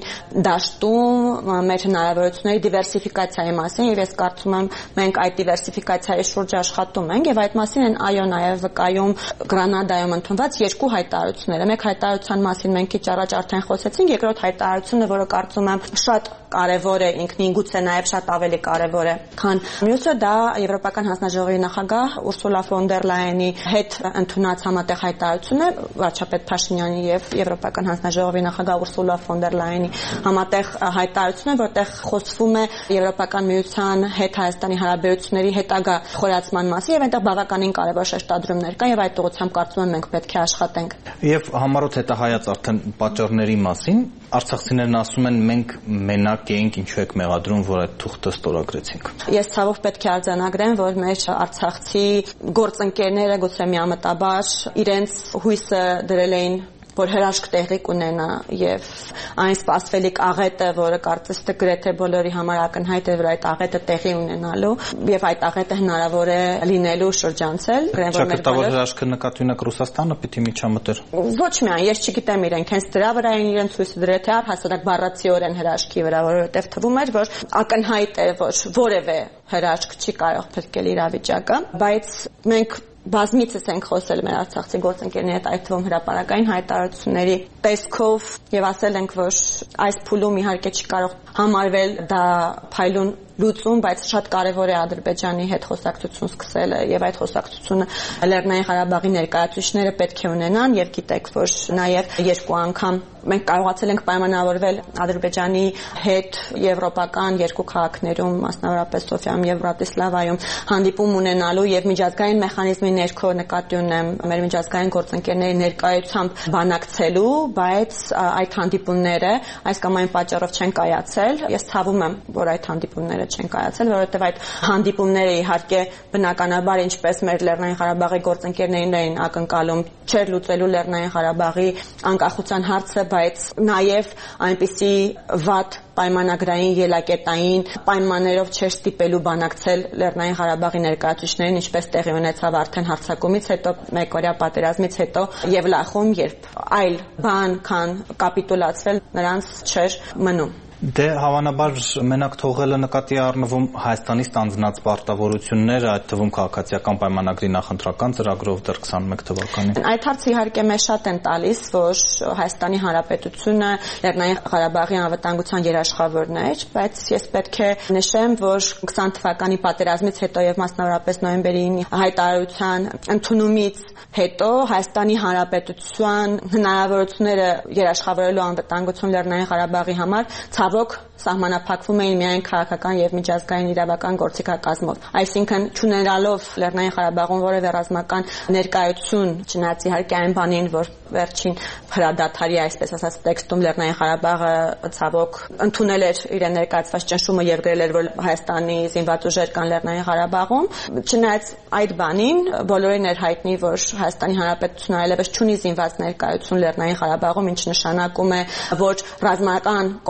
դաշտում մեր հնարավորությունների դիվերսիֆիկացիայի մասին եւ ես կարծում եմ մենք այդ դիվերսիֆիկացիայի շուրջ աշխատում ենք եւ այդ մասին են այո նաեւ վկայում Գրանադայում ընդունված երկու հայտարարությունները։ Մեկ հայտարարության մասին մենք քիչ առաջ արդեն խոսեցինք, երկրորդ հայտարարությունը, որը կարծում եմ շատ կարևոր է ինքնին, գուցե նաեւ շատ ավելի կարևոր է, քան մյուսը, դա Եվրոպական հանձնաժողովի նախագահ Ուրսուլա ֆոն դեր Լայենի հետ ընդունած համատեղ հայտարարություն է, վարչապետ Փաշինյանի եւ Եվրոպական հանձնաժողովի նախագահ Ուրսուլա ֆոն դեր Լայենի համատեղ հայտարարություն է, որտեղ խոսվում է Եվրոպական միության հետ Հայաստանի հարաբերությունների հետագա խորացման մասին եւ այնտեղ բավականին կարևոր շեշտադրումներ կան եւ այդ ուղղությամբ կարծում եմ մենք պետք է աշխատենք։ Եվ համառոտ հետահայաց արդեն պատճառների մասին արցախցիներն ասում են մենք մենակ էինք, ինչու եք մեղադրում, որ այդ թուղթը ստորագրեցինք։ Ես ցավոք պետք է արձանագրեմ, որ մեր արցախցի գործընկերները գուցե միամտաբար իրենց հույսը դրել էին որ հրաշք տեղի կունենա եւ այն սպասվելիք աղետը, որը կարծես թե գրեթե բոլորի համար ակնհայտ է, որ այդ աղետը տեղի ունենալու եւ այդ աղետը հնարավոր է լինելու շրջանցել։ Ճակատավոր հրաշքը նկատի ունեք Ռուսաստանը պիտի միջամտեր։ Ոչ միայն, ես չգիտեմ իրենք հենց դրա վրա են իրենց հույսը դրել, թե առհասարակ բառացիորեն հրաշքի վրա, որովհետեւ թվում էր, որ ակնհայտ է, որ որևէ հրաշք չի կարող փրկել իրավիճակը, բայց մենք բազմիցս ենք խոսել մեր արցախցի գործընկերների հետ, այդ թվում հրապարակային հայտարարությունների տեսքով եւ ասել ենք, որ այս փուլում իհարկե չի կարող համարվել դա փայլուն լուծում, բայց շատ կարևոր է Ադրբեջանի հետ խոսակցություն սկսելը եւ այդ խոսակցությունը Լեռնային Ղարաբաղի ներկայացուցիչները պետք է ունենան եւ գիտեք, որ նաեւ երկու անգամ մենք կարողացել ենք պայմանավորվել Ադրբեջանի հետ եվրոպական երկու քաղաքներում, մասնավորապես Սոֆիայում եւ Բրատիսլավայում հանդիպում ունենալու եւ միջազգային մեխանիզմի ներքո նկատի ունեմ մեր միջազգային գործընկերների ներկայությամբ բանակցելու, բայց այդ հանդիպումները այս կամ այն պատճառով չեն կայացել։ Ես ցավում եմ, որ այդ հանդիպումները չեն կայացել, որովհետև այդ հանդիպումները իհարկե բնականաբար ինչպես մեր Լեռնային Ղարաբաղի գործընկերներին էին ակնկալում, չէր լուծելու Լեռնային Ղարաբաղի անկախության հարցը, բայց նաև այնպիսի վատ պայմանագրային ելակետային պայմաններով չէր ստիպելու բանակցել Լեռնային Ղարաբաղի ներկայացուցիչներին, ինչպես տեղի ունեցավ արդեն հարձակումից հետո, մեկօրյա պատերազմից հետո եւ Լախում, երբ այլ բան, քան կապիտուլացվել նրանց չէր մնում։ Դե հավանաբար մենակ թողելը նկատի առնվում Հայաստանի ստանձնած պարտավորությունները, այդ թվում քաղաքացիական պայմանագրի նախընտրական ծրագրով դեռ 21 թվականին։ Այդ հարցը իհարկե մեզ շատ են տալիս, որ Հայաստանի Հանրապետությունը Լեռնային Ղարաբաղի անվտանգության երաշխավորն էր, բայց ես պետք է նշեմ, որ 20 թվականի պատերազմից հետո եւ մասնավորապես նոյեմբերի 9-ի հայտարարության ընդունումից հետո Հայաստանի Հանրապետության հնարավորությունները երաշխավորելու անվտանգություն Լեռնային Ղարաբաղի համար ցավոք սահմանափակվում էին միայն քաղաքական եւ միջազգային իրավական գործիքակազմով։ Այսինքն չունենալով Լեռնային Ղարաբաղում որևէ ռազմական ներկայություն, չնայած իհարկե այն բանին, որ վերջին հրադադարի, այսպես ասած, տեքստում Լեռնային Ղարաբաղը ցավոք ընդունել էր իրեն ներկայացված ճնշումը եւ գրել էր, որ Հայաստանի զինված ուժեր կան Լեռնային Ղարաբաղում, չնայած այդ բանին բոլորին էր հայտնի, որ Հայաստանի Հանրապետությունը այլևս չունի զինված ներկայություն Լեռնային Ղարաբաղում, ինչ նշանակում է, որ ռազմական կոմպոնենտ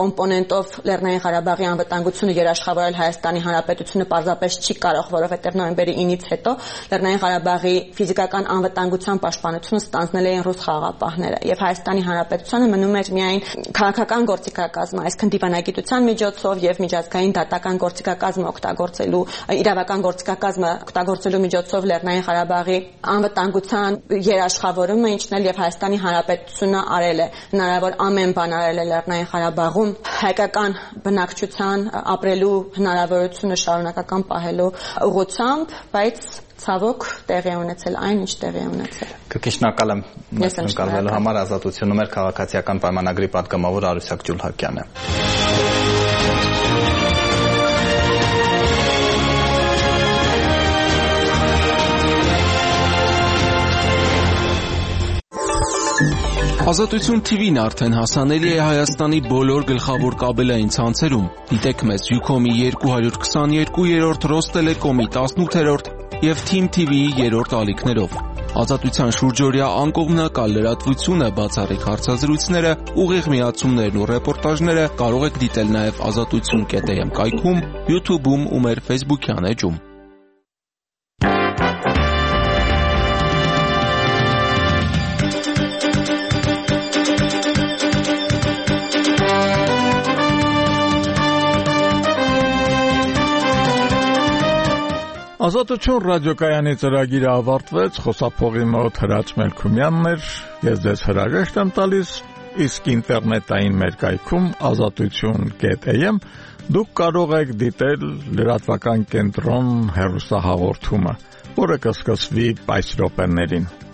մոմենտով Լեռնային Ղարաբաղի անվտանգությունը երաշխավորել Հայաստանի Հանրապետությունը պարզապես չի կարող, որովհետև նոյեմբերի 9-ից հետո Լեռնային Ղարաբաղի ֆիզիկական անվտանգության պաշտպանությունը ստանձնել էին ռուս խաղաղապահները եւ Հայաստանի Հանրապետությանը մնում էր միայն քաղաքական գործիքակազմը, այսինքն դիվանագիտության միջոցով եւ միջազգային դատական գործիքակազմը օգտագործելու, իրավական գործիքակազմը օգտագործելու միջոցով Լեռնային Ղարաբաղի անվտանգության երաշխավորումը, ինչն էլ եւ Հայաստանի Հանրապետությունը արել է, հնարավոր ամեն բան արել է Լեռնային Ղարաբաղում հայկական բնակչության ապրելու հնարավորությունը շարունակական պահելու ուղղությամբ, բայց ցավոք տեղի է ունեցել այն, ինչ տեղի է ունեցել։ Քիչ շնորհակալ եմ ընկալվելու համար ազատությունում էր քաղաքացիական պայմանագրի պատգամավոր Արուսյակ Ջուլհակյանը։ Ազատություն TV-ն արդեն հասանելի է Հայաստանի բոլոր գլխավոր կաբելային ցանցերում։ Դիտեք մեզ Ucom-ի 222-րդ, Ռոստելեկոմի 18-րդ եւ Team TV-ի 3-րդ ալիքներով։ Ազատության շուրջօրյա անկողմնակալ լրատվությունը, բացառիկ հարցազրույցները, ուղիղ միացումներն ու ռեպորտաժները կարող եք դիտել նաեւ azatutsun.am կայքում, YouTube-ում ու մեր Facebook-յան էջում։ Ազատություն ռադիոկայանի ծրագիրը ավարտվեց, խոսափողի մոտ Հրաչ Մելքումյանն էր, ես ձեզ հրաժեշտ եմ տալիս, իսկ ինտերնետային մեր կայքում azatutsun.am դուք կարող եք դիտել լրատվական կենտրոն հեռուստահաղորդումը, որը կսկսվի այս րոպեներին։